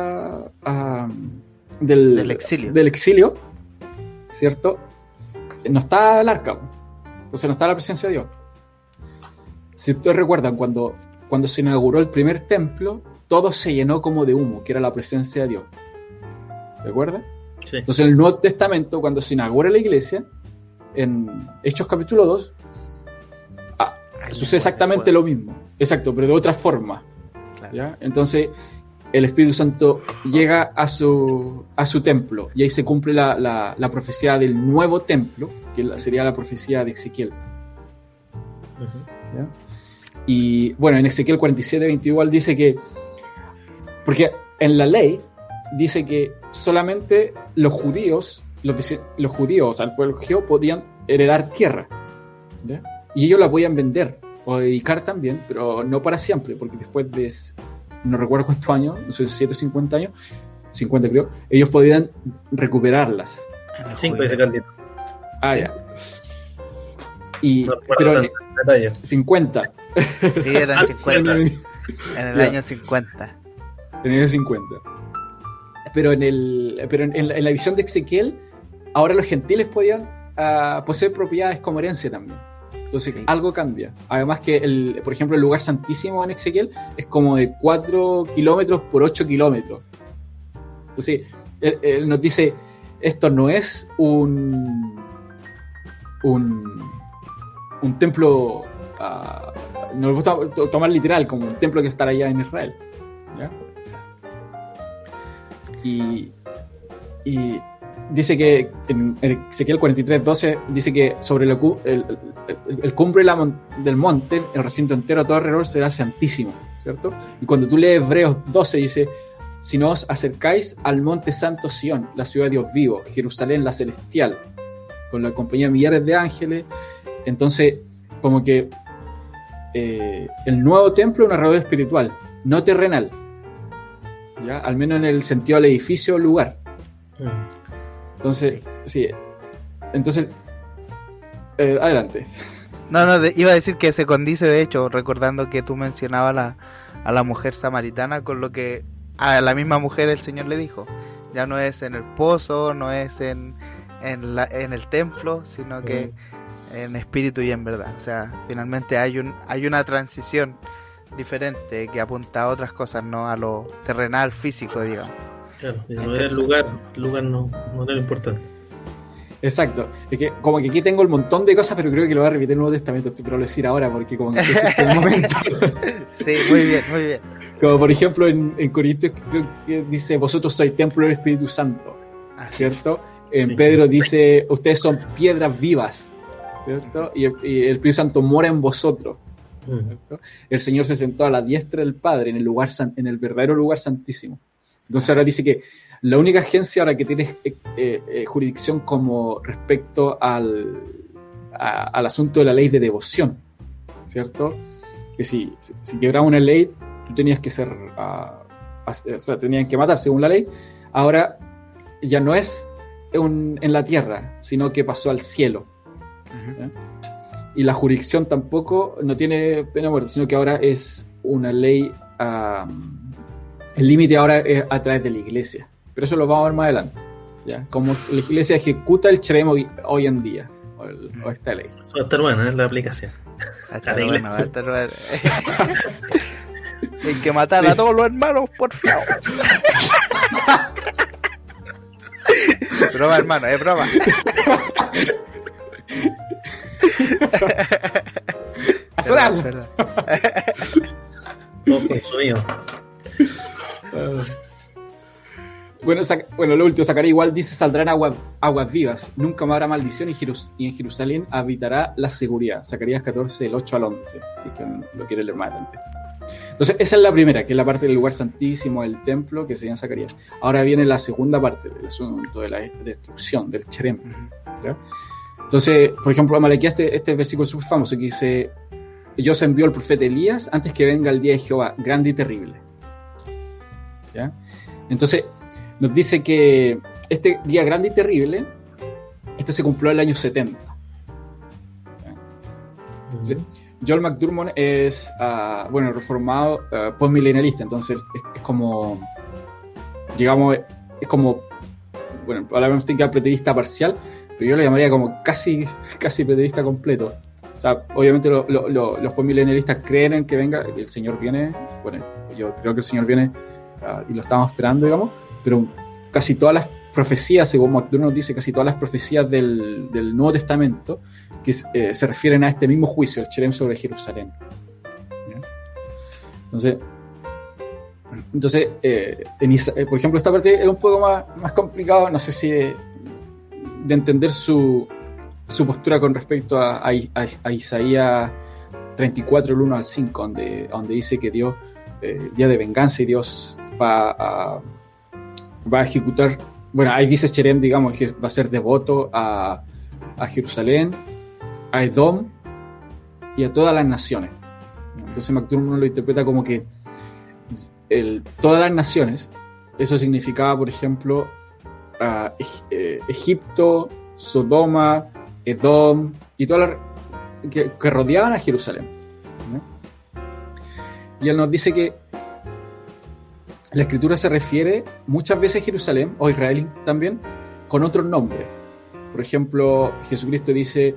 exilio, ¿cierto? No está el arca, entonces no está la presencia de Dios. Si ustedes recuerdan, cuando se inauguró el primer templo, todo se llenó como de humo, que era la presencia de Dios. ¿De acuerdo? Sí. Entonces en el Nuevo Testamento, cuando se inaugura la iglesia, en Hechos capítulo 2, sucede exactamente lo mismo. Exacto, pero de otra forma. Claro. ¿Ya? Entonces el Espíritu Santo llega a su templo, y ahí se cumple la profecía del nuevo templo, que sería la profecía de Ezequiel. Uh-huh. ¿Ya? Y bueno, en Ezequiel 47:21 igual dice que, porque en la ley dice que solamente los judíos, o sea, el pueblo judío, podían heredar tierra, ¿ya? Y ellos la podían vender o dedicar también, pero no para siempre, porque después de, no recuerdo cuántos años, no sé, 7 o 50 años, 50 creo, ellos podían recuperarlas. 5 dice Carlito. Ya. No recuerdo tanto detalle. 50. Sí, eran 50. En el año 50. En el año 50. Pero en la visión de Ezequiel, ahora los gentiles podían poseer propiedades como herencia también. Entonces algo cambia. Además que, por ejemplo, el lugar santísimo en Ezequiel es como de 4 kilómetros por 8 kilómetros. Entonces, él nos dice, esto no es un templo, no lo puedo tomar literal, como un templo que está allá en Israel. ¿Ya? Y dice que en Ezequiel 43:12 dice que sobre el cumbre del monte, el recinto entero todo alrededor será santísimo, ¿cierto? Y cuando tú lees Hebreos 12 dice, si no os acercáis al monte santo Sión, la ciudad de Dios vivo, Jerusalén la celestial, con la compañía de millares de ángeles, entonces como que el nuevo templo es una realidad espiritual, no terrenal, ¿ya? Al menos en el sentido del edificio o lugar. Entonces, sí. Entonces, adelante. No, iba a decir que se condice, de hecho, recordando que tú mencionabas a la mujer samaritana, con lo que a la misma mujer el Señor le dijo. Ya no es en el pozo, no es en el templo, sino que en espíritu y en verdad. O sea, finalmente hay una transición diferente que apunta a otras cosas, no a lo terrenal, físico, digamos. Claro, no era el lugar no era lo importante. Exacto, es que como que aquí tengo el montón de cosas, pero creo que lo voy a repetir en el Nuevo Testamento, pero lo voy a decir ahora porque como que es el momento. Sí, muy bien, muy bien. Como por ejemplo en Corintios creo que dice, vosotros sois templo del Espíritu Santo, ¿cierto? En Pedro dice, ustedes son piedras vivas, ¿cierto? Y el Espíritu Santo mora en vosotros. ¿Cierto? El Señor se sentó a la diestra del Padre en el verdadero lugar santísimo. Entonces ahora dice que la única agencia ahora que tiene jurisdicción como respecto al asunto de la ley de devoción, ¿cierto? Que si quebraba una ley, tú tenías que ser, o sea, tenían que matar según la ley. Ahora ya no es en la tierra, sino que pasó al cielo. ¿Eh? Y la jurisdicción tampoco no tiene pena de muerte, sino que ahora es una ley, el límite ahora es a través de la iglesia. Pero eso lo vamos a ver más adelante, ¿ya? Como la iglesia ejecuta el cherem hoy en día, o esta ley. Eso va a estar bueno, la aplicación. Hay que matar a todos los hermanos, por favor. Broma, hermano, es broma. A sonar. Todo consumido. Bueno, lo último, Zacarías igual dice, saldrán aguas vivas, nunca más habrá maldición y en Jerusalén habitará la seguridad. Zacarías 14, del 8 al 11, si es que lo quiere leer más adelante. Entonces, esa es la primera, que es la parte del lugar santísimo, del templo, que se llama Zacarías. Ahora viene la segunda parte del asunto de la destrucción, del cherem. ¿Ya? Entonces, por ejemplo, Amalequías, este versículo es súper famoso, que dice, Dios envió al profeta Elías antes que venga el día de Jehová, grande y terrible. ¿Ya? Entonces, nos dice que este día grande y terrible, se cumplió en el año 70. Entonces, Joel McDurmon es, reformado postmilenialista, entonces es como, digamos, es como, bueno, hablamos de preterista parcial, pero yo lo llamaría como casi preterista completo. O sea, obviamente los postmilenialistas creen en que venga, que el Señor viene, bueno, yo creo que el Señor viene y lo estamos esperando, digamos, pero casi todas las profecías, según McDurmon dice, casi todas las profecías del Nuevo Testamento que se refieren a este mismo juicio, el cherem sobre Jerusalén. ¿Ya? Entonces por ejemplo, esta parte era un poco más complicado, no sé si de entender su postura con respecto a Isaías 34, el 1 al 5, donde dice que Dios, día de venganza, y Dios va a ejecutar. Bueno, ahí dice cherem, digamos, que va a ser devoto a Jerusalén, a Edom y a todas las naciones. Entonces McDurmon lo interpreta como que todas las naciones, eso significaba, por ejemplo, Egipto, Sodoma, Edom y todas que rodeaban a Jerusalén, ¿no? Y él nos dice que la escritura se refiere muchas veces a Jerusalén, o Israel también, con otros nombres. Por ejemplo, Jesucristo dice,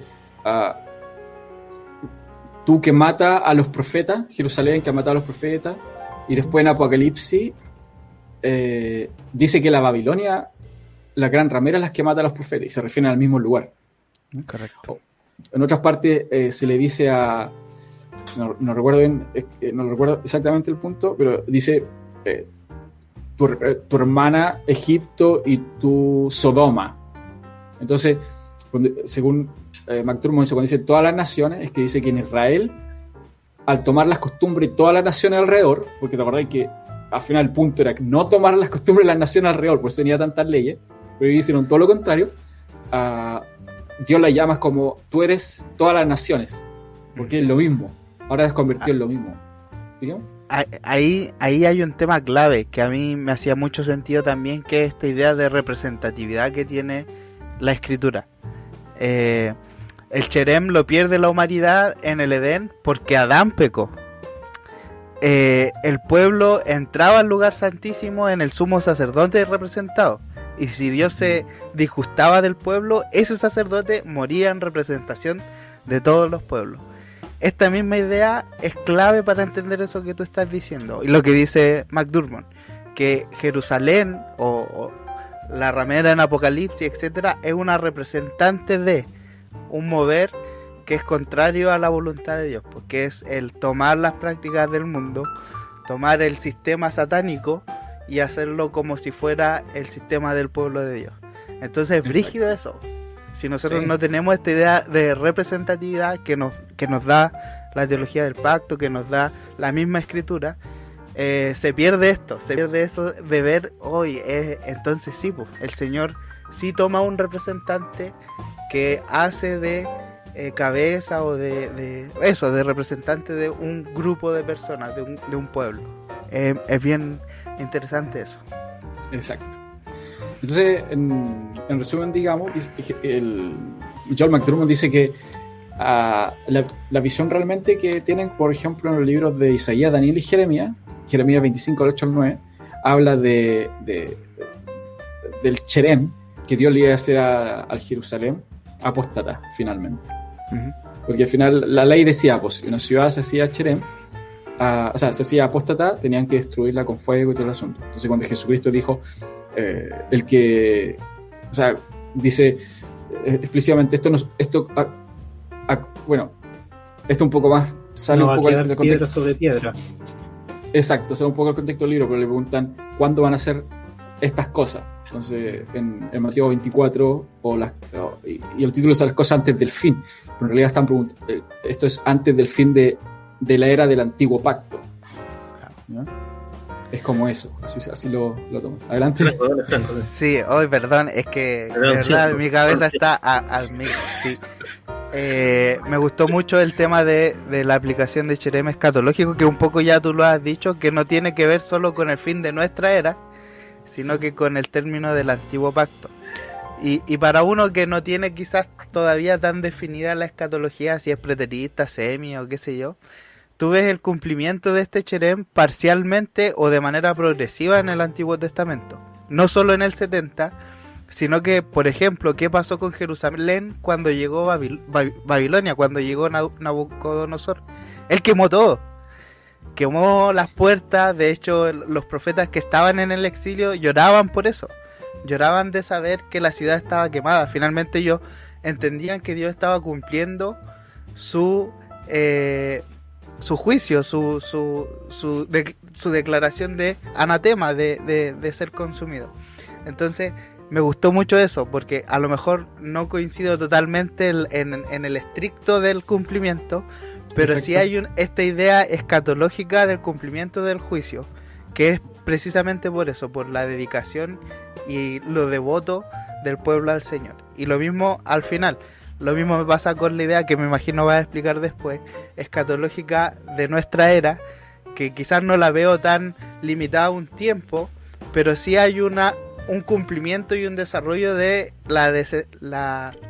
tú que mata a los profetas, Jerusalén que ha matado a los profetas, y después en Apocalipsis dice que la Babilonia, la gran ramera, es la que mata a los profetas, y se refieren al mismo lugar. Correcto. En otras partes se le dice a... No recuerdo exactamente el punto, pero dice tu hermana Egipto y tu Sodoma. Entonces, según McDermott, cuando dice todas las naciones, es que dice que en Israel, al tomar las costumbres de todas las naciones alrededor, porque te acordás que al final el punto era que no tomar las costumbres de las naciones alrededor, pues tenía tantas leyes, pero ellos hicieron todo lo contrario. Dios la llama como tú eres todas las naciones, porque es lo mismo. Ahora es convertido en lo mismo. ¿Digamos? Ahí hay un tema clave que a mí me hacía mucho sentido también, que es esta idea de representatividad que tiene la escritura. El Cherem lo pierde la humanidad en el Edén porque Adán pecó. El pueblo entraba al lugar santísimo en el sumo sacerdote representado, y si Dios se disgustaba del pueblo, ese sacerdote moría en representación de todos los pueblos. Esta misma idea es clave para entender eso que tú estás diciendo, y lo que dice McDermott, que Jerusalén o la ramera en Apocalipsis, etcétera, es una representante de un mover que es contrario a la voluntad de Dios, porque es el tomar las prácticas del mundo, tomar el sistema satánico y hacerlo como si fuera el sistema del pueblo de Dios. Entonces es brígido eso. Si nosotros no tenemos esta idea de representatividad que nos da la teología del pacto, que nos da la misma escritura, se pierde esto, se pierde eso de ver hoy. Entonces sí, pues, el Señor sí toma un representante que hace de cabeza o de representante de un grupo de personas, de un pueblo. Es bien interesante eso. Exacto. Entonces, en resumen, digamos, John McDermott dice que la visión realmente que tienen, por ejemplo, en los libros de Isaías, Daniel y Jeremías 25, del 8 al 9, habla del Cherem, que Dios le iba a hacer al Jerusalén apóstata, finalmente. Uh-huh. Porque al final la ley decía, pues, si una ciudad se hacía Cherem, se hacía apóstata, tenían que destruirla con fuego y todo el asunto. Entonces, cuando Jesucristo dijo, dice explícitamente, esto un poco más sale no un poco del contexto. Piedra sobre piedra. Exacto, sale un poco el contexto del libro, pero le preguntan cuándo van a ser estas cosas. Entonces, en Mateo 24, y el título es las cosas antes del fin, pero en realidad están preguntando, esto es antes del fin de la era del antiguo pacto, ¿no? Es como eso, así lo tomo. Adelante. Sí, hoy perdón, es que de verdad mi cabeza está al mil. Sí. Me gustó mucho el tema de la aplicación de Cherem escatológico, que un poco ya tú lo has dicho, que no tiene que ver solo con el fin de nuestra era, sino que con el término del antiguo pacto. Y para uno que no tiene quizás todavía tan definida la escatología, si es preterista, semi o qué sé yo, tú ves el cumplimiento de este Cherem parcialmente o de manera progresiva en el Antiguo Testamento. No solo en el 70, sino que, por ejemplo, ¿qué pasó con Jerusalén cuando llegó Babilonia, cuando llegó Nabucodonosor? Él quemó todo. Quemó las puertas. De hecho, los profetas que estaban en el exilio lloraban por eso. Lloraban de saber que la ciudad estaba quemada. Finalmente ellos entendían que Dios estaba cumpliendo su juicio, su declaración de anatema, de ser consumido. Entonces me gustó mucho eso, porque a lo mejor no coincido totalmente en el estricto del cumplimiento, pero Exacto. Sí hay esta idea escatológica del cumplimiento del juicio, que es precisamente por eso, por la dedicación y lo devoto del pueblo al Señor. Y lo mismo al final. Lo mismo me pasa con la idea que me imagino vas a explicar después, escatológica de nuestra era, que quizás no la veo tan limitada a un tiempo, pero sí hay un cumplimiento y un desarrollo de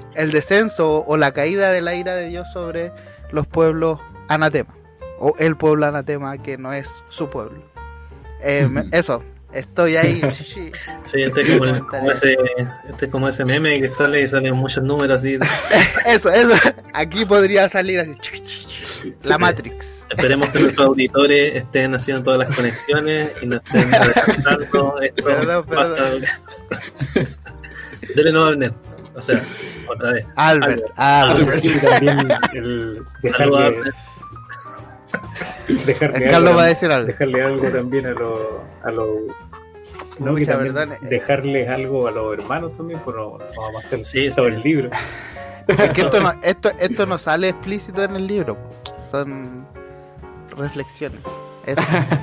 el descenso o la caída de la ira de Dios sobre los pueblos anatema, o el pueblo anatema que no es su pueblo. Eso, estoy ahí. Sí, este es como ese meme que salen muchos números así. Eso, aquí podría salir así, la Matrix. Esperemos que nuestros auditores estén haciendo todas las conexiones y no estén realizando esto. Perdón. Dele no a Abner. O sea, otra vez. Albert. Y también el Carlos va a decir algo. Dejarle algo también a los no, que también dejarles algo a los hermanos también, pues no vamos a hacer todo el libro. Es que esto no sale explícito en el libro, son reflexiones. Eso.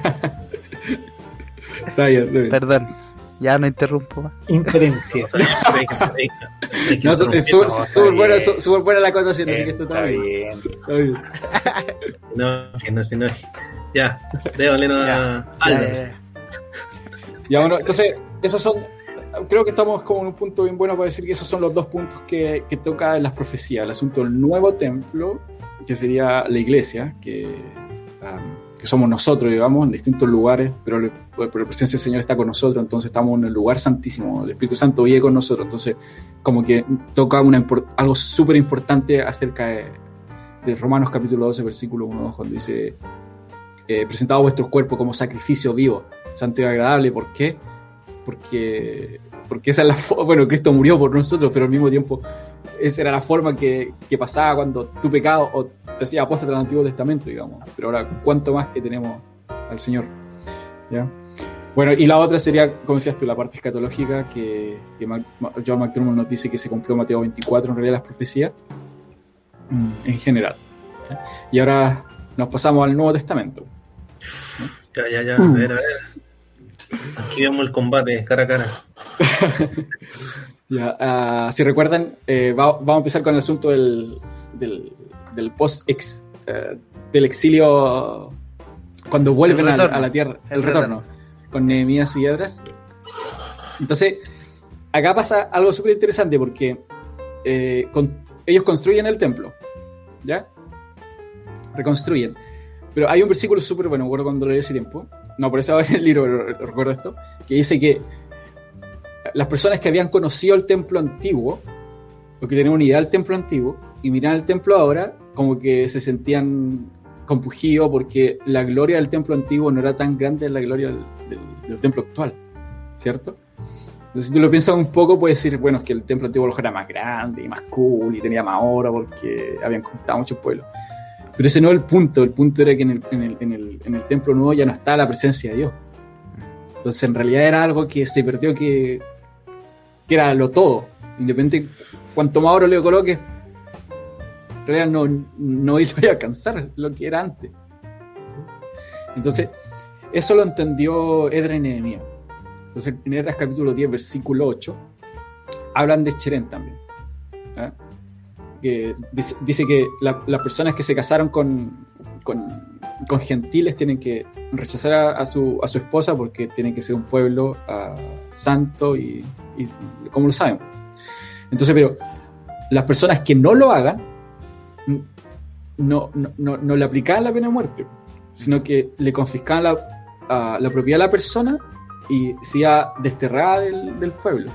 Está bien. Perdón, ya no interrumpo más. Inferencias. Es súper buena la acotación, así que esto está bien. Si no. Ya, déjale a Albert. Ya, bueno, entonces, esos son. Creo que estamos como en un punto bien bueno para decir que esos son los dos puntos que toca en las profecías. El asunto del nuevo templo, que sería la iglesia, que somos nosotros, digamos, en distintos lugares, pero la presencia del Señor está con nosotros, entonces estamos en el lugar santísimo, el Espíritu Santo vive con nosotros, entonces como que toca algo súper importante acerca de Romanos capítulo 12, versículo 1, cuando dice, presentado vuestros cuerpos como sacrificio vivo, santo y agradable. ¿Por qué? Porque esa es la forma, bueno, Cristo murió por nosotros, pero al mismo tiempo esa era la forma que pasaba cuando tu pecado o te hacía apóstata del Antiguo Testamento, digamos. Pero ahora, ¿cuánto más que tenemos al Señor? ¿Ya? Bueno, y la otra sería, como decías tú, la parte escatológica, que John McDermott nos dice que se cumplió Mateo 24, en realidad las profecías, en general. ¿Ya? Y ahora nos pasamos al Nuevo Testamento. Ya, a ver. Aquí vemos el combate cara a cara. Ya, si recuerdan, vamos a empezar con el asunto del del exilio, cuando vuelven a la tierra, el retorno, con Nehemías y Esdras. Entonces, acá pasa algo súper interesante porque ellos construyen el templo, ¿ya? Reconstruyen. Pero hay un versículo súper bueno, recuerdo cuando lo leí ese tiempo, no, por eso en el libro recuerdo esto, que dice que las personas que habían conocido el templo antiguo, o que tenían una idea del templo antiguo, y miraban el templo ahora, como que se sentían compungidos porque la gloria del templo antiguo no era tan grande la gloria del templo actual, ¿cierto? Entonces, si tú lo piensas un poco, puedes decir, bueno, es que el templo antiguo a lo mejor era más grande y más cool y tenía más oro porque habían conquistado muchos pueblos. Pero ese no es el punto era que en el templo nuevo ya no está la presencia de Dios. Entonces, en realidad era algo que se perdió, que era lo todo. Independiente, cuanto más oro le coloques, en realidad no iba a alcanzar lo que era antes. Entonces, eso lo entendió Esdras y Nehemías. Entonces, en Esdras capítulo 10, versículo 8, hablan de Cherem también. ¿Eh? Que dice que las personas que se casaron con gentiles tienen que rechazar a su esposa porque tienen que ser un pueblo santo y como lo saben. Entonces, pero las personas que no lo hagan no le aplicaban la pena de muerte, sino que le confiscaban la propiedad a la persona y se iba desterrada del pueblo.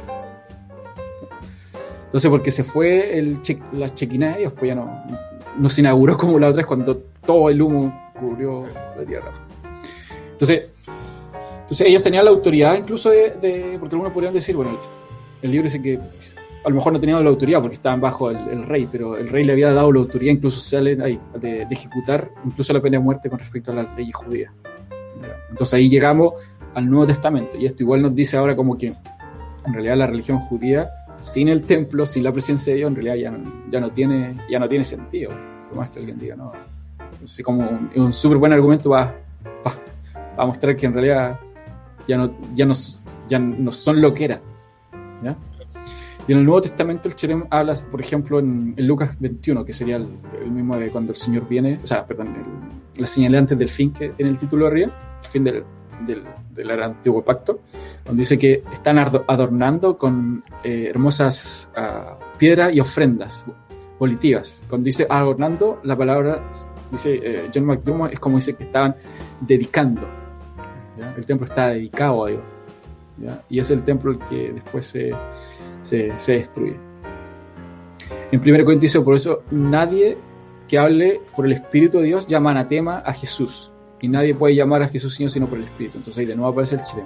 Entonces, porque se fue la chequina de Dios, pues ya no se inauguró como la otra vez cuando todo el humo cubrió la tierra. Entonces ellos tenían la autoridad incluso porque algunos podrían decir, bueno, el libro dice que a lo mejor no tenían la autoridad porque estaban bajo el rey, pero el rey le había dado la autoridad, incluso sale ahí, de ejecutar incluso la pena de muerte con respecto a la ley judía. Entonces ahí llegamos al Nuevo Testamento, y esto igual nos dice ahora como que en realidad la religión judía, sin el templo, sin la presencia de Dios, en realidad ya no tiene sentido, por más que alguien diga, no. Entonces, como un súper buen argumento va a mostrar que en realidad ya no son lo que era, ¿ya? Y en el Nuevo Testamento el Cherem habla, por ejemplo, en Lucas 21, que sería el mismo de cuando el Señor viene, o sea, perdón, la señal antes del fin, que tiene el título arriba, el fin del antiguo pacto, donde dice que están adornando con hermosas piedras y ofrendas volitivas. Cuando dice adornando, la palabra, dice John McDougall, es como dice que estaban dedicando, ¿ya? El templo está dedicado a Dios, ¿ya? Y es el templo el que después se destruye. En 1 Corintios, por eso nadie que hable por el Espíritu de Dios llama anatema a Jesús, y nadie puede llamar a Jesús Señor sino por el Espíritu. Entonces ahí de nuevo aparece el chileno.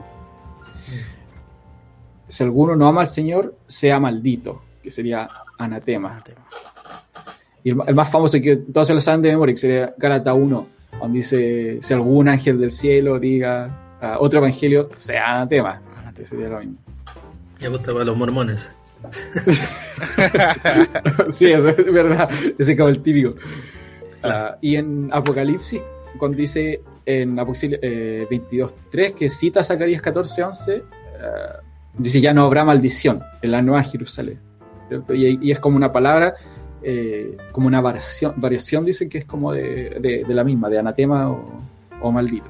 Si alguno no ama al Señor, sea maldito, que sería anatema. Y el más famoso, que todos se lo saben de memoria, que sería Gálatas 1, donde dice: si algún ángel del cielo diga otro evangelio, sea anatema. Sería lo mismo. Ya gusta para los mormones. Sí, eso es verdad. Ese es como el típico. Y en Apocalipsis, cuando dice en Apocalipsis 22:3, que cita Zacarías 14:11, dice: ya no habrá maldición en la nueva Jerusalén, ¿cierto? Y es como una palabra, como una variación, dicen que es como de la misma, de anatema o maldito.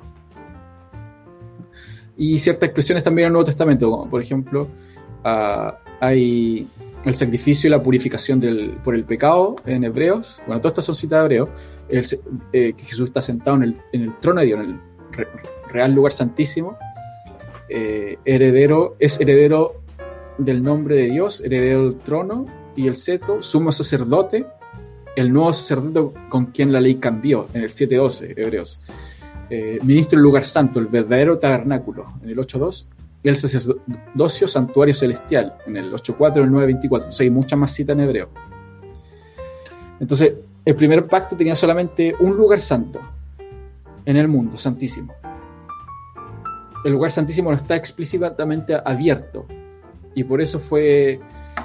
Y ciertas expresiones también en el Nuevo Testamento, como por ejemplo, hay el sacrificio y la purificación por el pecado en Hebreos. Bueno, todas estas son citas de Hebreos. Que Jesús está sentado en el trono de Dios, en el real lugar santísimo. Es heredero del nombre de Dios, heredero del trono y el cetro, sumo sacerdote, el nuevo sacerdote con quien la ley cambió, en el 7:12, Hebreos. Ministro del lugar santo, el verdadero tabernáculo, en el 8:2, y el sacerdocio santuario celestial, en el 8:4 y el 9:24. Entonces hay muchas más citas en hebreo. Entonces, el primer pacto tenía solamente un lugar santo en el mundo, santísimo. El lugar santísimo no está explícitamente abierto, y por eso fue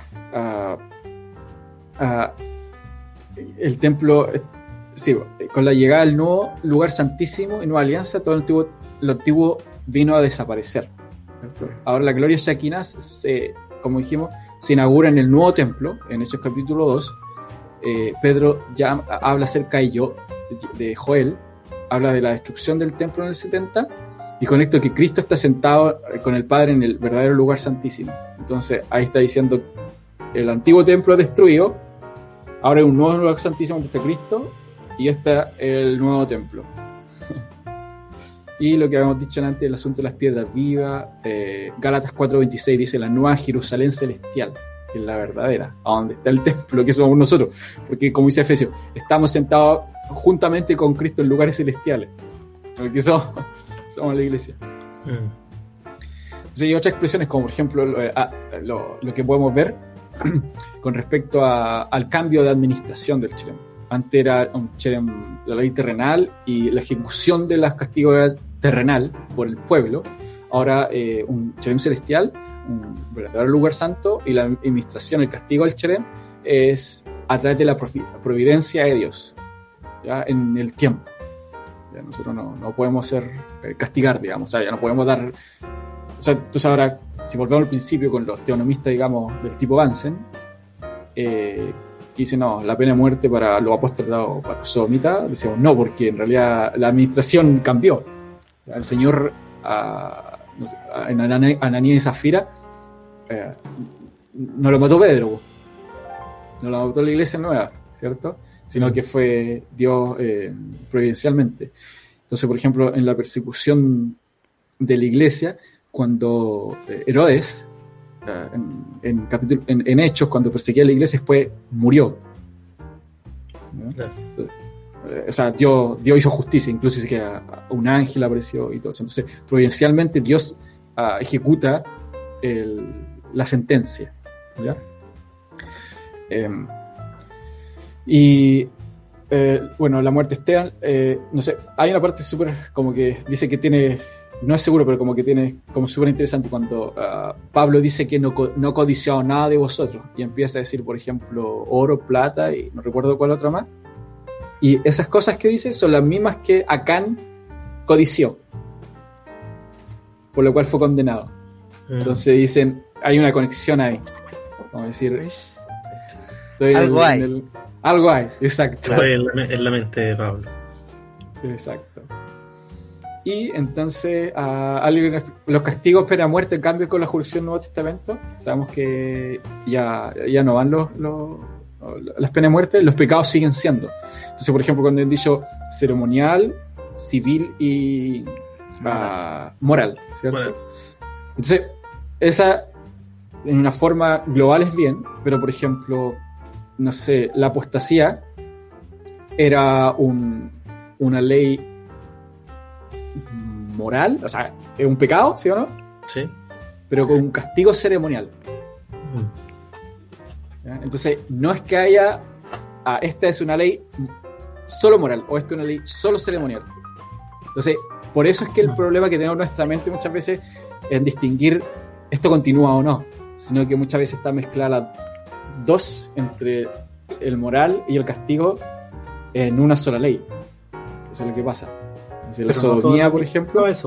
el templo. Sí, con la llegada del nuevo lugar santísimo y nueva alianza, todo lo antiguo vino a desaparecer. Ahora la gloria Shekinah, como dijimos, se inaugura en el nuevo templo, en Hechos capítulo 2. Pedro ya habla acerca de Joel, habla de la destrucción del templo en el 70, y con esto que Cristo está sentado con el Padre en el verdadero lugar santísimo. Entonces ahí está diciendo: el antiguo templo destruido, ahora hay un nuevo lugar santísimo donde está Cristo, y está el nuevo templo. Y lo que habíamos dicho antes, el asunto de las piedras vivas, Gálatas 4:26 dice: la nueva Jerusalén celestial, que es la verdadera, a donde está el templo, que somos nosotros, porque como dice Efesios, estamos sentados juntamente con Cristo en lugares celestiales, porque somos la iglesia. Entonces hay otras expresiones, como por ejemplo lo que podemos ver con respecto al cambio de administración del cherem. Antes era un cherem, la ley terrenal y la ejecución de las castigos terrenal por el pueblo. Ahora un cherem celestial, un verdadero lugar santo, y la administración, el castigo del cherem es a través de la providencia de Dios, ¿ya? En el tiempo. Ya nosotros no podemos castigar, digamos, o sea, ya no podemos dar. O sea, entonces ahora, si volvemos al principio con los teonomistas, digamos, del tipo Bansen, que dicen: no, la pena de muerte para los apóstoles, para los sodomitas, decimos no, porque en realidad la administración cambió. El Señor, en Ananías y Zafira, no lo mató Pedro, no lo mató la iglesia nueva, ¿cierto? Sino que fue Dios providencialmente. Entonces, por ejemplo, en la persecución de la iglesia, cuando Herodes, en Hechos, cuando perseguía a la iglesia, después murió, ¿no? Entonces, o sea, Dios hizo justicia, incluso dice que un ángel apareció y todo eso. Entonces, providencialmente Dios ejecuta la sentencia, ¿ya? Bueno, la muerte Esteban, no sé, hay una parte súper como que dice que tiene, no es seguro, pero como que tiene como súper interesante cuando Pablo dice que no codiciado nada de vosotros, y empieza a decir, por ejemplo, oro, plata, y no recuerdo cuál otra más, y esas cosas que dice son las mismas que Acán codició, por lo cual fue condenado. Entonces dicen, hay una conexión ahí, vamos a decir, algo hay. Algo hay, exacto. Fue en la mente de Pablo. Exacto. Y entonces los castigos pena muerte, en cambio con la jurisdicción del Nuevo Testamento, sabemos que ya no van las penas de muerte, los pecados siguen siendo. Entonces, por ejemplo, cuando han dicho ceremonial, civil y moral, ¿cierto? Bueno. Entonces, esa en una forma global es bien, pero por ejemplo, no sé, la apostasía era una ley moral, o sea, es un pecado, ¿sí o no? Sí. Pero con un castigo ceremonial. ¿Ya? Entonces, no es que haya esta es una ley solo moral o esta es una ley solo ceremonial. Entonces, por eso es que el problema que tenemos en nuestra mente muchas veces es distinguir esto continúa o no, sino que muchas veces está mezclada las dos entre el moral y el castigo en una sola ley. Eso es lo que pasa. Entonces, la sodomía, por ejemplo, eso.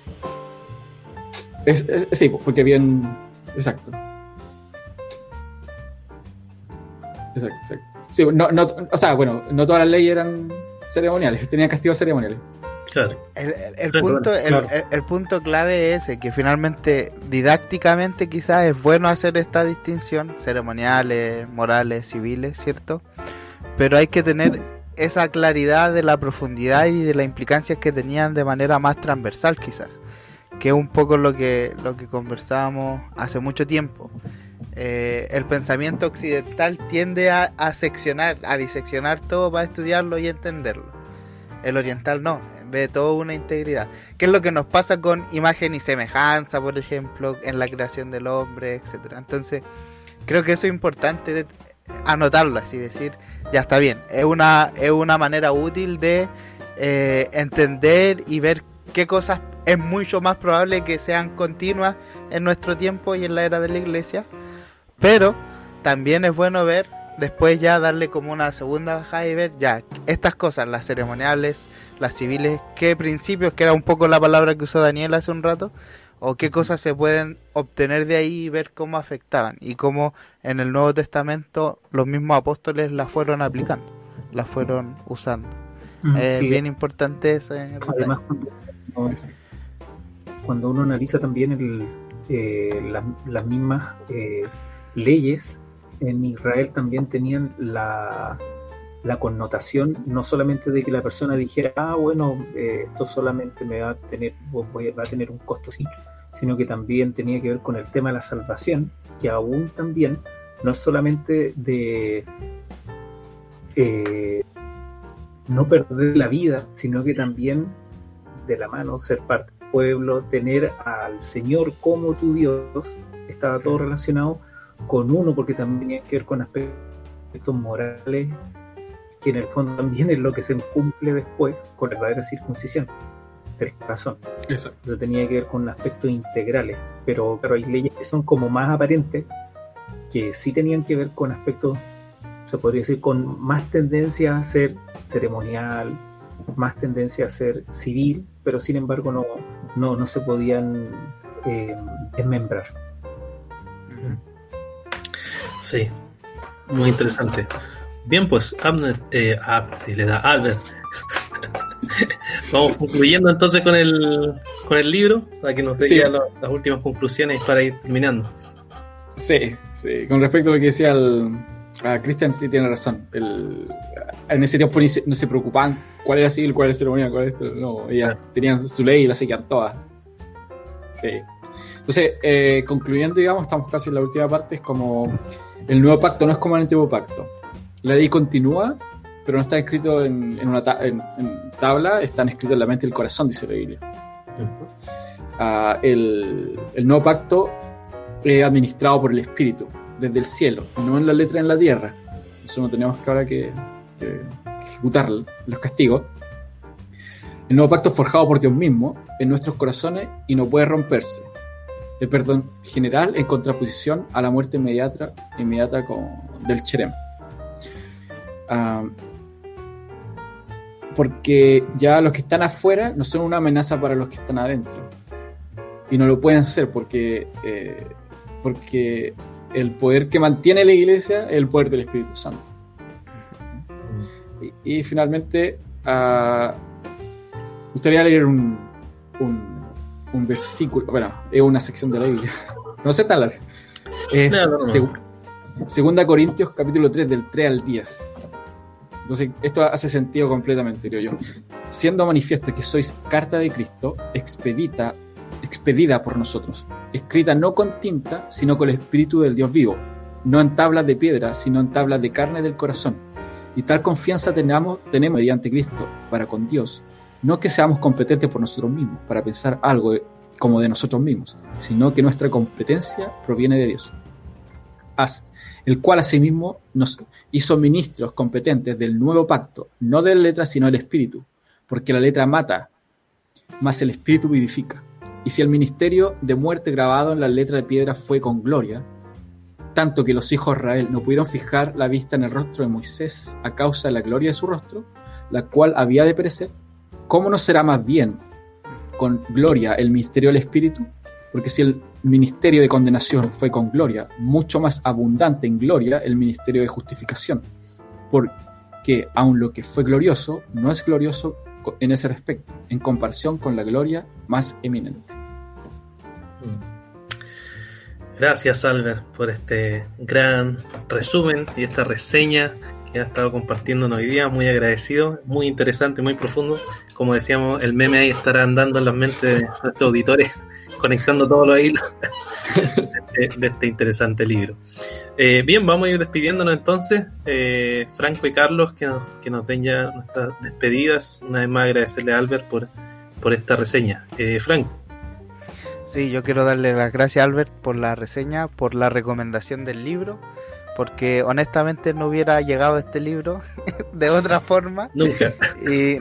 Sí, porque bien. Exacto. Sí, o sea, bueno, no todas las leyes eran ceremoniales, tenían castigos ceremoniales. Claro. El punto clave es ese, que finalmente, didácticamente quizás es bueno hacer esta distinción, ceremoniales, morales, civiles, ¿cierto? Pero hay que tener esa claridad de la profundidad y de las implicancias que tenían de manera más transversal quizás, que es un poco lo que conversábamos hace mucho tiempo. El pensamiento occidental tiende a seccionar, a diseccionar todo para estudiarlo y entenderlo. El oriental no, ve todo una integridad. ¿Qué es lo que nos pasa con imagen y semejanza, por ejemplo, en la creación del hombre, etcétera? Entonces, creo que eso es importante anotarlo, así decir, ya está bien. Es una manera útil de entender y ver qué cosas es mucho más probable que sean continuas en nuestro tiempo y en la era de la iglesia. Pero también es bueno ver, después ya darle como una segunda bajada y ver ya estas cosas, las ceremoniales, las civiles, qué principios, que era un poco la palabra que usó Daniel hace un rato, o qué cosas se pueden obtener de ahí y ver cómo afectaban y cómo en el Nuevo Testamento los mismos apóstoles las fueron aplicando, las fueron usando. Sí. Bien importante ese además cuando uno analiza también las mismas leyes en Israel también tenían la connotación no solamente de que la persona dijera bueno, esto solamente me va a tener un costo, sí, sino que también tenía que ver con el tema de la salvación, que aún también no es solamente de no perder la vida, sino que también de la mano ser parte del pueblo, tener al Señor como tu Dios, estaba todo relacionado con uno, porque también tenía que ver con aspectos morales, que en el fondo también es lo que se cumple después con la verdadera circuncisión del corazón. Exacto. Entonces tenía que ver con aspectos integrales, pero claro, hay leyes que son como más aparentes, que sí tenían que ver con aspectos, se podría decir, con más tendencia a ser ceremonial, más tendencia a ser civil, pero sin embargo no se podían desmembrar. Sí, muy interesante. Bien, pues Abner, le da Albert. Vamos concluyendo entonces con el libro, para que nos dé ya las últimas conclusiones para ir terminando. Sí, con respecto a lo que decía Cristian, sí tiene razón. En ese tiempo no se preocupaban cuál era civil, cuál era ceremonial, cuál era esto. No, ellas tenían su ley y la seguían todas. Sí. Entonces, concluyendo, digamos, estamos casi en la última parte. Es como el nuevo pacto no es como el antiguo pacto. La ley continúa, pero no está escrito en tabla, están escritos en la mente y el corazón, dice la Biblia. El nuevo pacto es administrado por el Espíritu, desde el cielo, no en la letra en la tierra. Eso no tenemos que ahora que ejecutar los castigos. El nuevo pacto es forjado por Dios mismo en nuestros corazones y no puede romperse. El perdón general en contraposición a la muerte inmediata del cherem. Porque ya los que están afuera no son una amenaza para los que están adentro, y no lo pueden ser porque el poder que mantiene la iglesia es el poder del Espíritu Santo. Y finalmente me gustaría leer un versículo, bueno, es una sección de la Biblia, no sé tan larga. Es Segunda Corintios capítulo 3 del 3 al 10. Entonces esto hace sentido completamente, creo yo. Siendo manifiesto que sois carta de Cristo, expedida por nosotros, escrita no con tinta, sino con el Espíritu del Dios vivo, no en tablas de piedra, sino en tablas de carne del corazón. Y tal confianza tenemos mediante Cristo para con Dios, no que seamos competentes por nosotros mismos, para pensar algo como de nosotros mismos, sino que nuestra competencia proviene de Dios, el cual asimismo nos hizo ministros competentes del nuevo pacto, no de la letra, sino del Espíritu, porque la letra mata, mas el Espíritu vivifica. Y si el ministerio de muerte grabado en la letra de piedra fue con gloria, tanto que los hijos de Israel no pudieron fijar la vista en el rostro de Moisés a causa de la gloria de su rostro, la cual había de perecer, ¿cómo no será más bien con gloria el ministerio del Espíritu? Porque si el ministerio de condenación fue con gloria, mucho más abundante en gloria el ministerio de justificación, porque aun lo que fue glorioso no es glorioso en ese respecto, en comparación con la gloria más eminente. Gracias, Albert, por este gran resumen y esta reseña que ha estado compartiendo hoy día. Muy agradecido, muy interesante, muy profundo. Como decíamos, el meme ahí estará andando en las mentes de nuestros auditores, conectando todos los hilos de este interesante libro. Bien, vamos a ir despidiéndonos entonces. Franco y Carlos, que nos den ya nuestras despedidas. Una vez más agradecerle a Albert por esta reseña. Franco. Sí, yo quiero darle las gracias a Albert por la reseña, por la recomendación del libro, porque honestamente no hubiera llegado a este libro de otra forma. Nunca. Y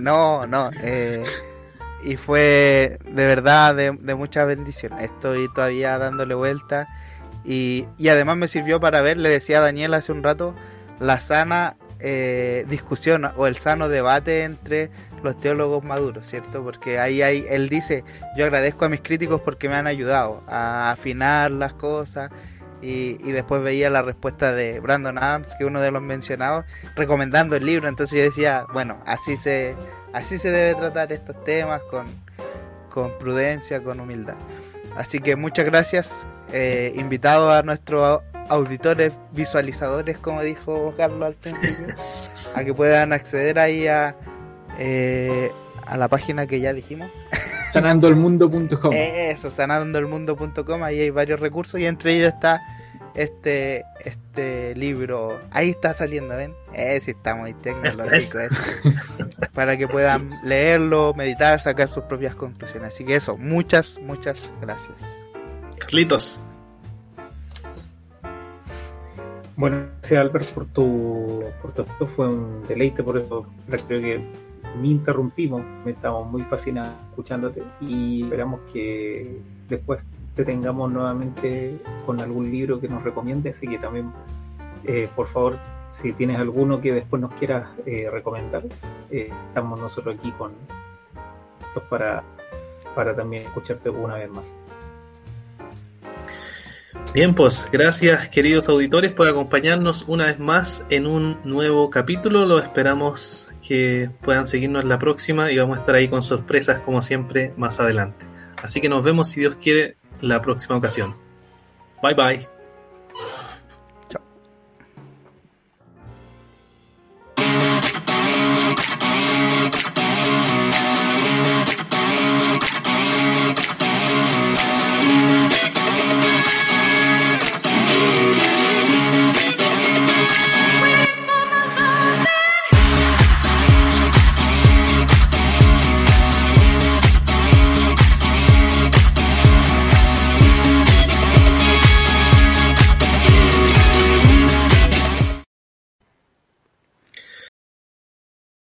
y fue de verdad de mucha bendición. Estoy todavía dándole vuelta y además me sirvió para ver, le decía a Daniel hace un rato, la sana discusión o el sano debate entre los teólogos maduros, ¿cierto? Porque él dice, yo agradezco a mis críticos porque me han ayudado a afinar las cosas, y después veía la respuesta de Brandon Adams, que es uno de los mencionados, recomendando el libro. Entonces yo decía, bueno, así se debe tratar estos temas, con prudencia, con humildad. Así que muchas gracias, invitado a nuestros auditores visualizadores, como dijo Carlos al principio, a que puedan acceder ahí a la página que ya dijimos, sanandoelmundo.com. Eso, sanandoelmundo.com. Ahí hay varios recursos y entre ellos está este libro. Ahí está saliendo, ¿ven? Sí, está muy tecnológico para que puedan leerlo, meditar, sacar sus propias conclusiones. Así que eso, muchas gracias. Carlitos. Bueno, gracias Albert por tu esto fue un deleite, por eso creo que ni interrumpimos, estamos muy fascinados escuchándote y esperamos que después te tengamos nuevamente con algún libro que nos recomiende, así que también por favor, si tienes alguno que después nos quieras recomendar, estamos nosotros aquí con estos para también escucharte una vez más. Bien, pues gracias queridos auditores por acompañarnos una vez más en un nuevo capítulo. Los esperamos que puedan seguirnos en la próxima y vamos a estar ahí con sorpresas como siempre más adelante. Así que nos vemos si Dios quiere la próxima ocasión. Bye bye.